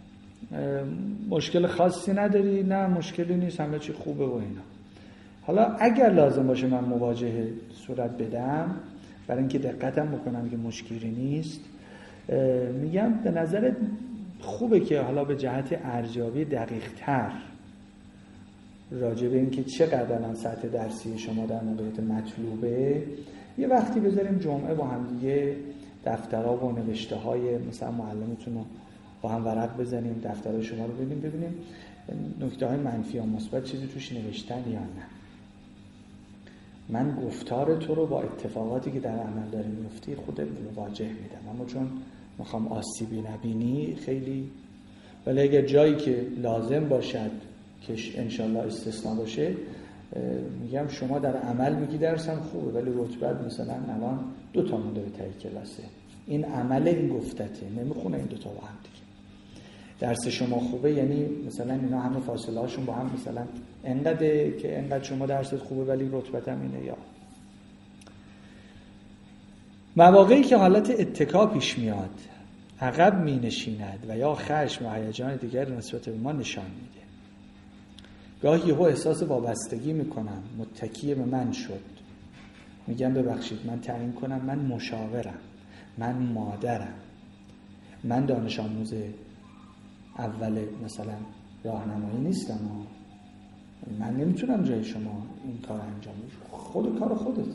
مشکل خاصی نداری؟ نه مشکلی نیست، همه چی خوبه و اینا. حالا اگر لازم باشه من مواجهه صورت بدم برای اینکه دقتم بکنم که مشکلی نیست، میگم به نظرت خوبه که حالا به جهت ارزیابی دقیق تر راجع به این که چقدر سطح درسی شما در موقعیت مطلوبه یه وقتی بذاریم جمعه با هم دیگه دفترها و نوشته های مثلا معلمتون رو با هم ورق بزنیم، دفترهای شما رو ببینیم ببینیم نکته های منفی یا مثبت چیزی توش نوشتن یا نه. من گفتار تو رو با اتفاقاتی که در عمل داری میفتی خودت مواجه میدم، اما چون میخوام آسیبی نبینی خیلی، ولی اگر جایی که لازم باشد که انشالله استثناء باشه میگم شما در عمل میگی درسم خوبه ولی رتبت مثلا الان دو تا مونده به تایی کلاسه، این عمل این گفتته نمیخونه این دوتا با هم دیگه. درس شما خوبه یعنی مثلا اینا همه فاصله هاشون با هم مثلا انقدر که انقدر شما درست خوبه ولی رتبت هم اینه. یا مواقعی که حالت اتکا پیش میاد، عقب می نشیند و یا خشم و هیجان دیگر نسبت به ما نشان میده. گاهی یهو احساس وابستگی میکنم، متکی به من شد، میگم ببخشید من تعیین کنم، من مشاورم، من مادرم، من دانش آموز اول مثلا راهنمایی نیستم، من نمیتونم جای شما این کار انجام بدم، خود کار خودت.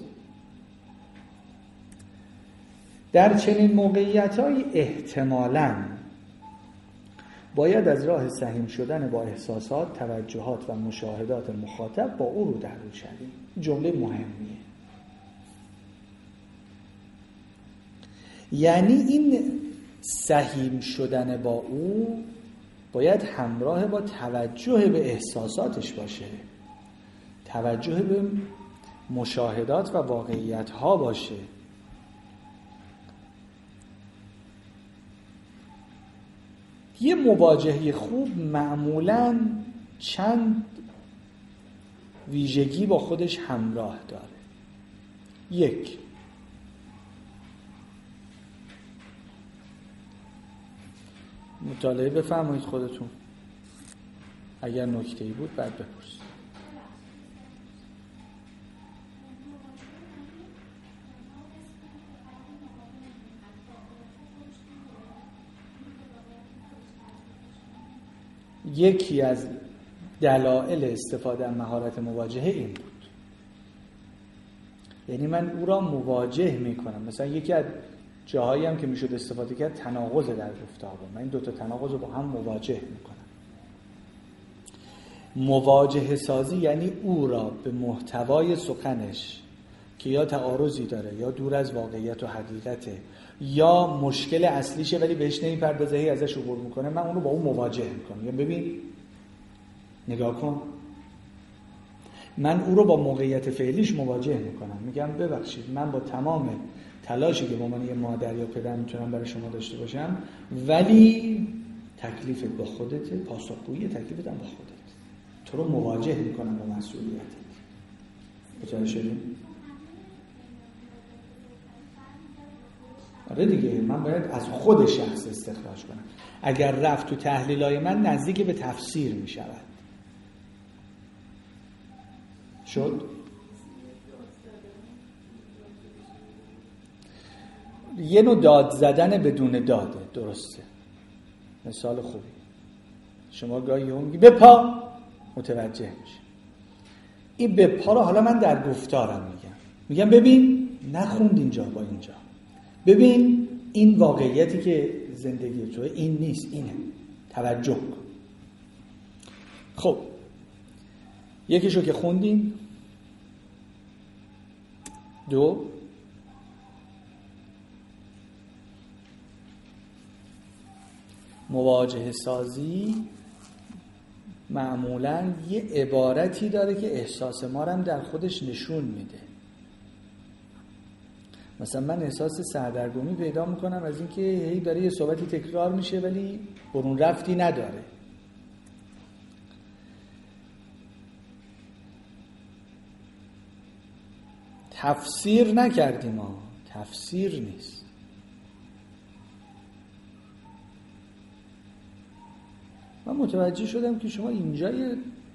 در چنین موقعیت‌هایی احتمالاً باید از راه سهیم شدن با احساسات، توجهات و مشاهدات مخاطب با او رو در رو شویم. جمله مهمیه. یعنی این سهیم شدن با او باید همراه با توجه به احساساتش باشه، توجه به مشاهدات و واقعیت ها باشه. یه مواجهه خوب معمولاً چند ویژگی با خودش همراه داره. یک، مطالعه بفرمایید خودتون، اگر نکته‌ای بود بعد بپرسید. یکی از دلایل استفاده از مهارت مواجهه این بود. یعنی من او را مواجه میکنم. مثلا یکی از جاهایی هم که میشد استفاده کرد تناقض در گفتار بود. من این دوتا تناقض رو با هم مواجه میکنم. مواجهه سازی یعنی او را به محتوای سخنش که یا تعارضی داره یا دور از واقعیت و حقیقته یا مشکل اصلیشه ولی بهش نمیپردازه، هی ازش عبور میکنه، من اون رو با اون مواجه میکنم. یا ببین، نگاه کن، من او رو با موقعیت فعلیش مواجه میکنم. میگم ببخشید، من با تمام تلاشی که با من یه مادر یا پدر میتونم برای شما داشته باشم، ولی تکلیفت با خودته، پاسخگویی تکلیفت هم با خودت. تو رو مواجه میکنم با مسئولیتت. متوجه شدیم؟ آره دیگه، من باید از خود شخص استخراج کنم. اگر رفت تو تحلیلای من نزدیک به تفسیر می شود. شد؟ یه نوع داد زدن بدون داده. درسته، مثال خوبی. شما گاهی هم میگی بپا، متوجه میشه. این بپا رو حالا من در گفتارم میگم. میگم ببین، نخوند اینجا با اینجا. ببین، این واقعیتی که زندگی توه این نیست، اینه. توجه کن. خب یکیشو که خوندیم. دو، مواجهه سازی معمولاً یه عبارتی داره که احساس ما رو هم در خودش نشون میده. مثلا من احساس سردرگمی پیدا میکنم از اینکه هی داره یه صحبتی تکرار میشه ولی برون رفتی نداره. تفسیر نکردیم ها، تفسیر نیست. من متوجه شدم که شما اینجا یه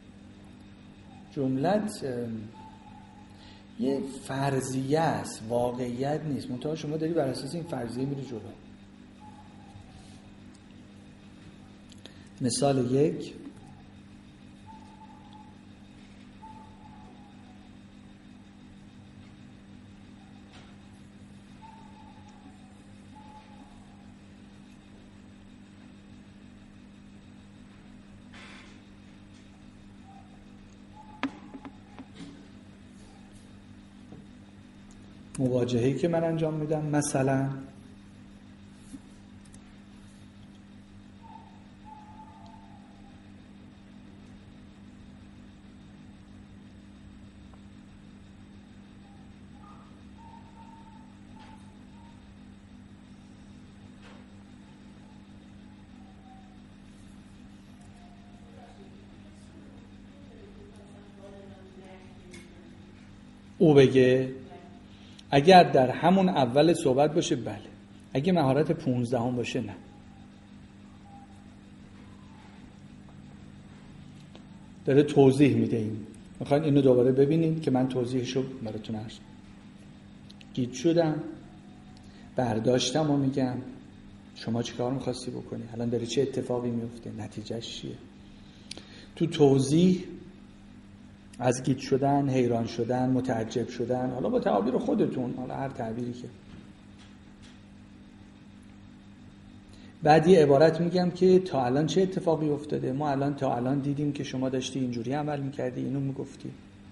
جملت یه فرضیه است، واقعیت نیست. منتها شما داری بر اساس این فرضیه میری جلو. مثال یک، مواجهه‌ای که من انجام میدم، مثلا او بگه اگر در همون اول صحبت باشه بله، اگه مهارت پونزدهم باشه نه. داره توضیح میده. این میخواین اینو دوباره ببینید که من توضیحشو براتون عرض گیج شدم، برداشتم و میگم شما چی کار میخواستی بکنی، الان داره چه اتفاقی میفته، نتیجهش چیه. تو توضیح از گیج شدن، حیران شدن، متعجب شدن، حالا با تعابیر خودتون، حالا هر تعبیری که بعد یه عبارت میگم که تا الان چه اتفاقی افتاده، ما الان تا الان دیدیم که شما داشتی اینجوری عمل میکردی، اینو میگفتی.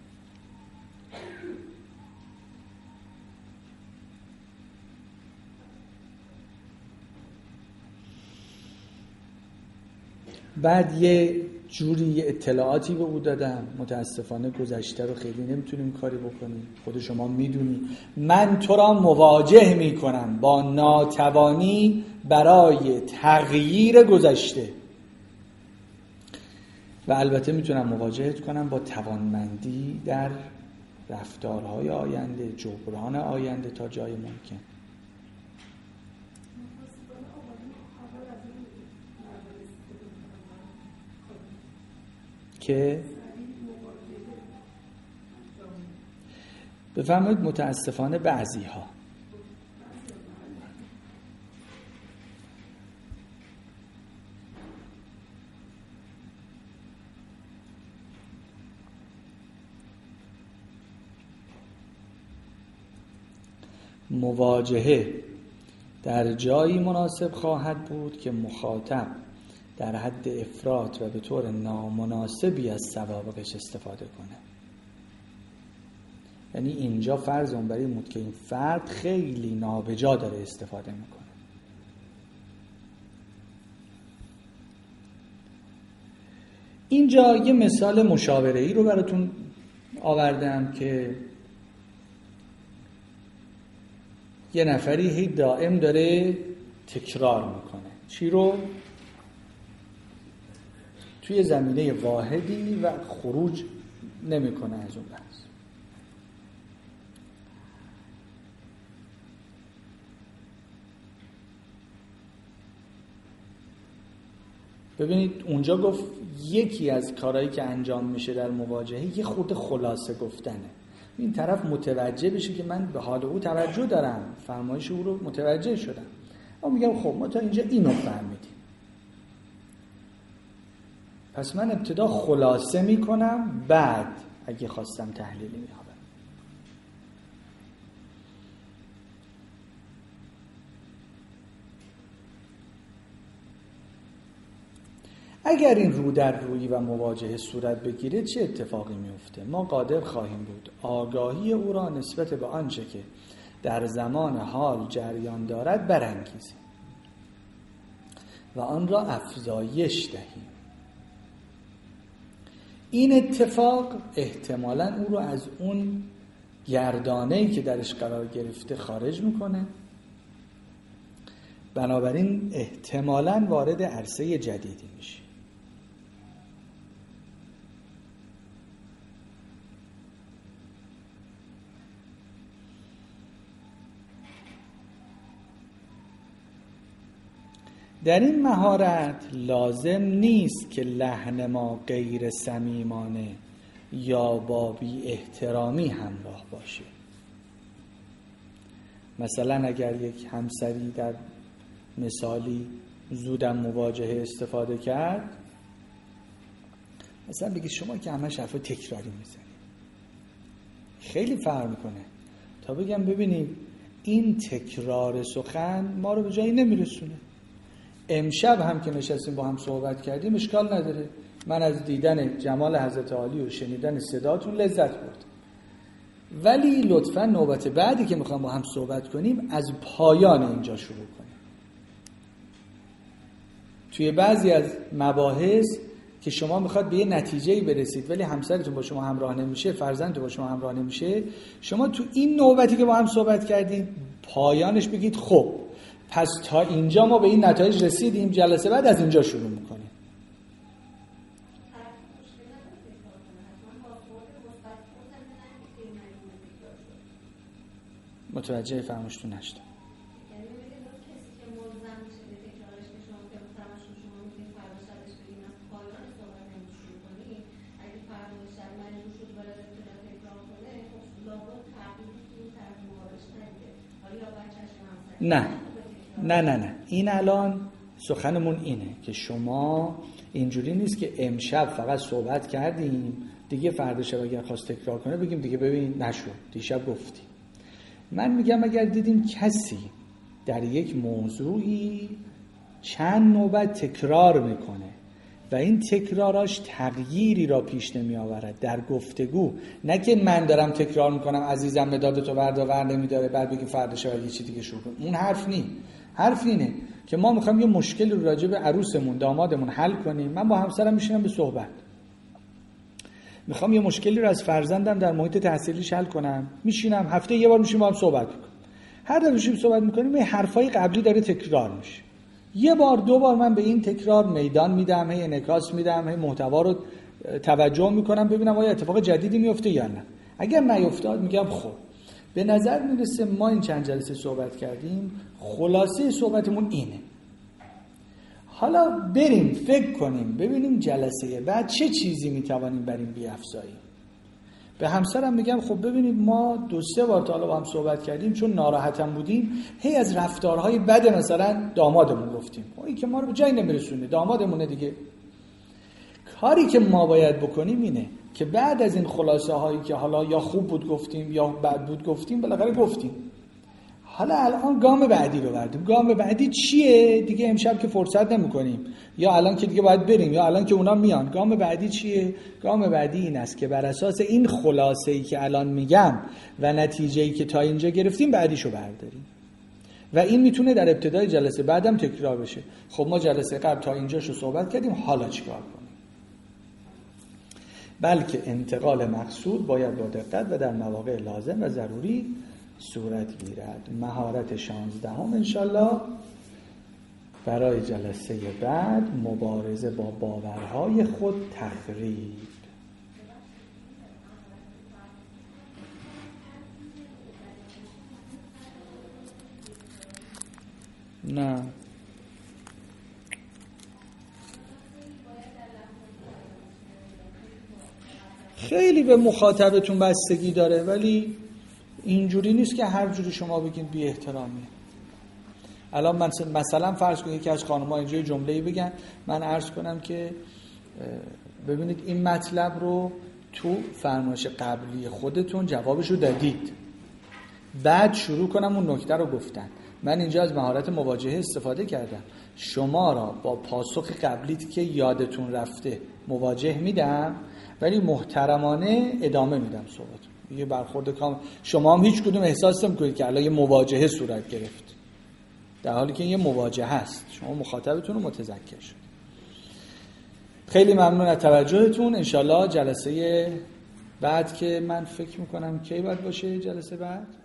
بعد یه جوری یه اطلاعاتی به او دادم. متاسفانه گذشته رو خیلی نمیتونیم کاری بکنیم، خود شما میدونی. من تو را مواجه میکنم با ناتوانی برای تغییر گذشته و البته میتونم مواجهت کنم با توانمندی در رفتارهای آینده، جبران آینده تا جای ممکن. که بفرمایید متاسفانه بعضی ها مواجهه در جایی مناسب خواهد بود که مخاطب در حد افراط و به طور نامناسبی از سوابقش استفاده کنه. یعنی اینجا فرض اون برای بود که این فرد خیلی نابجا داره استفاده میکنه. اینجا یه مثال مشاوره‌ای رو براتون آوردم که یه نفری هی دائم داره تکرار میکنه. چی رو؟ توی زمینه واحدی و خروج نمیکنه از اون بحث. ببینید اونجا گفت یکی از کارهایی که انجام میشه در مواجهه یه خورده خلاصه گفتنه. این طرف متوجه بشه که من به حال او توجه دارم، فرمایش او رو متوجه شدم. اما میگم خب ما تا اینجا اینو فهمیدیم، پس من ابتدا خلاصه میکنم، بعد اگه خواستم تحلیلی میابم. اگر این رو در روی و مواجهه صورت بگیره چه اتفاقی میفته؟ ما قادر خواهیم بود آگاهی او را نسبت به آنچه که در زمان حال جریان دارد برانگیزیم و آن را افزایش دهیم. این اتفاق احتمالاً او رو از اون گردانه‌ای که درش قرار گرفته خارج میکنه، بنابراین احتمالاً وارد عرصه جدیدی میشه. در این مهارت لازم نیست که لحن ما غیر صمیمانه یا با بی احترامی همراه باشه. مثلا اگر یک همسری در مثالی زودم مواجهه استفاده کرد، مثلا بگید شما که همه حرفا تکراری میزنید، خیلی فرق میکنه تا بگم ببینید این تکرار سخن ما رو به جایی نمیرسونه. امشب هم که نشستیم با هم صحبت کردیم اشکال نداره، من از دیدن جمال حضرت عالی و شنیدن صداتون لذت بردم، ولی لطفا نوبت بعدی که میخوام با هم صحبت کنیم از پایان اینجا شروع کنیم. توی بعضی از مباحث که شما میخواد به یه نتیجه‌ای برسید ولی همسرتون با شما همراه نمیشه، فرزندتون با شما همراه نمیشه، شما تو این نوبتی که با هم صحبت کردید پایانش بگید خب پس تا اینجا ما به این نتایج رسیدیم، جلسه بعد از اینجا شروع میکنیم. متوجه فرماشتون نشدم. نه نه نه نه این الان سخنمون اینه که شما اینجوری نیست که امشب فقط صحبت کردیم دیگه فردا شب اگر خواست تکرار کنه بگیم دیگه ببین نشد دیشب گفتی. من میگم اگر دیدیم کسی در یک موضوعی چند نوبت تکرار میکنه و این تکراراش تغییری را پیش نمی آورد در گفتگو. نه که من دارم تکرار میکنم عزیزم مداد تو بردا ور نمیداره بعد بگیم فردا شاید یه چی دیگه شروع کنیم. اون حرف نی. حرف اینه که ما میخوایم یه مشکل رو راجع به عروسمون دامادمون حل کنیم. من با همسرم میشینم به صحبت، میخوام یه مشکلی رو از فرزندم در محیط تحصیلیش حل کنم، میشینم هفته یه بار میشیم با هم صحبت میکنیم. هر دفعه میشیم صحبت میکنیم یه حرفای قبلی داره تکرار میشه. یه بار دو بار من به این تکرار میدان میدم، هی انعکاس میدم، هی محتوا رو توجه میکنم ببینم آیا اتفاق جدیدی میفته یا نه. اگر نیفتاد میگم خب به نظر میرسه ما این چند جلسه صحبت کردیم خلاصه صحبتمون اینه، حالا بریم فکر کنیم ببینیم جلسه بعد چه چیزی میتوانیم بریم بیافزاییم. به همسرم میگم خب ببینید ما دو سه بار تا حالا با هم صحبت کردیم چون ناراحتم بودیم هی از رفتارهای بد مثلا دامادمون گفتیم، این که ما رو به جایی نمیرسونه، دامادمونه دیگه. کاری که ما باید بکنیم اینه که بعد از این خلاصه هایی که حالا یا خوب بود گفتیم یا بد بود گفتیم بالاخره گفتیم، حالا الان گام بعدی رو بردیم. گام بعدی چیه؟ دیگه امشب که فرصت نمی‌کنیم یا الان که دیگه باید بریم یا الان که اونا میان. گام بعدی چیه؟ گام بعدی این است که بر اساس این خلاصه‌ای که الان میگم و نتیجه‌ای که تا اینجا گرفتیم بعدیشو برداریم و این میتونه در ابتدای جلسه بعدم تکرار بشه. خب ما جلسه قبل تا اینجاشو صحبت کردیم، حالا چیکار کنیم؟ بلکه انتقال مقصود باید با دقت و در مواقع لازم و ضروری صورت گیرد. مهارت شانزدهم انشالله برای جلسه بعد مبارزه با باورهای خود تخریب. نه خیلی به مخاطبتون بستگی داره، ولی اینجوری نیست که هر جوری شما بگین بی احترامی. الان من مثلا فرض کنید یکی از خانم‌ها اینجا جمله‌ای بگن، من عرض کنم که ببینید این مطلب رو تو فرمایش قبلی خودتون جوابشو دادید، بعد شروع کنم اون نکته رو گفتن. من اینجا از مهارت مواجهه استفاده کردم، شما را با پاسخ قبلیت که یادتون رفته مواجه میدم ولی محترمانه ادامه میدم صحبت. یه برخورد کام شما هم هیچ کدوم احساس نمی‌کنید که الان یه مواجهه صورت گرفت، در حالی که این یه مواجهه هست. شما مخاطبتون رو متذکر شد. خیلی ممنون از توجهتون. انشالله جلسه بعد که من فکر میکنم کی باید باشه جلسه بعد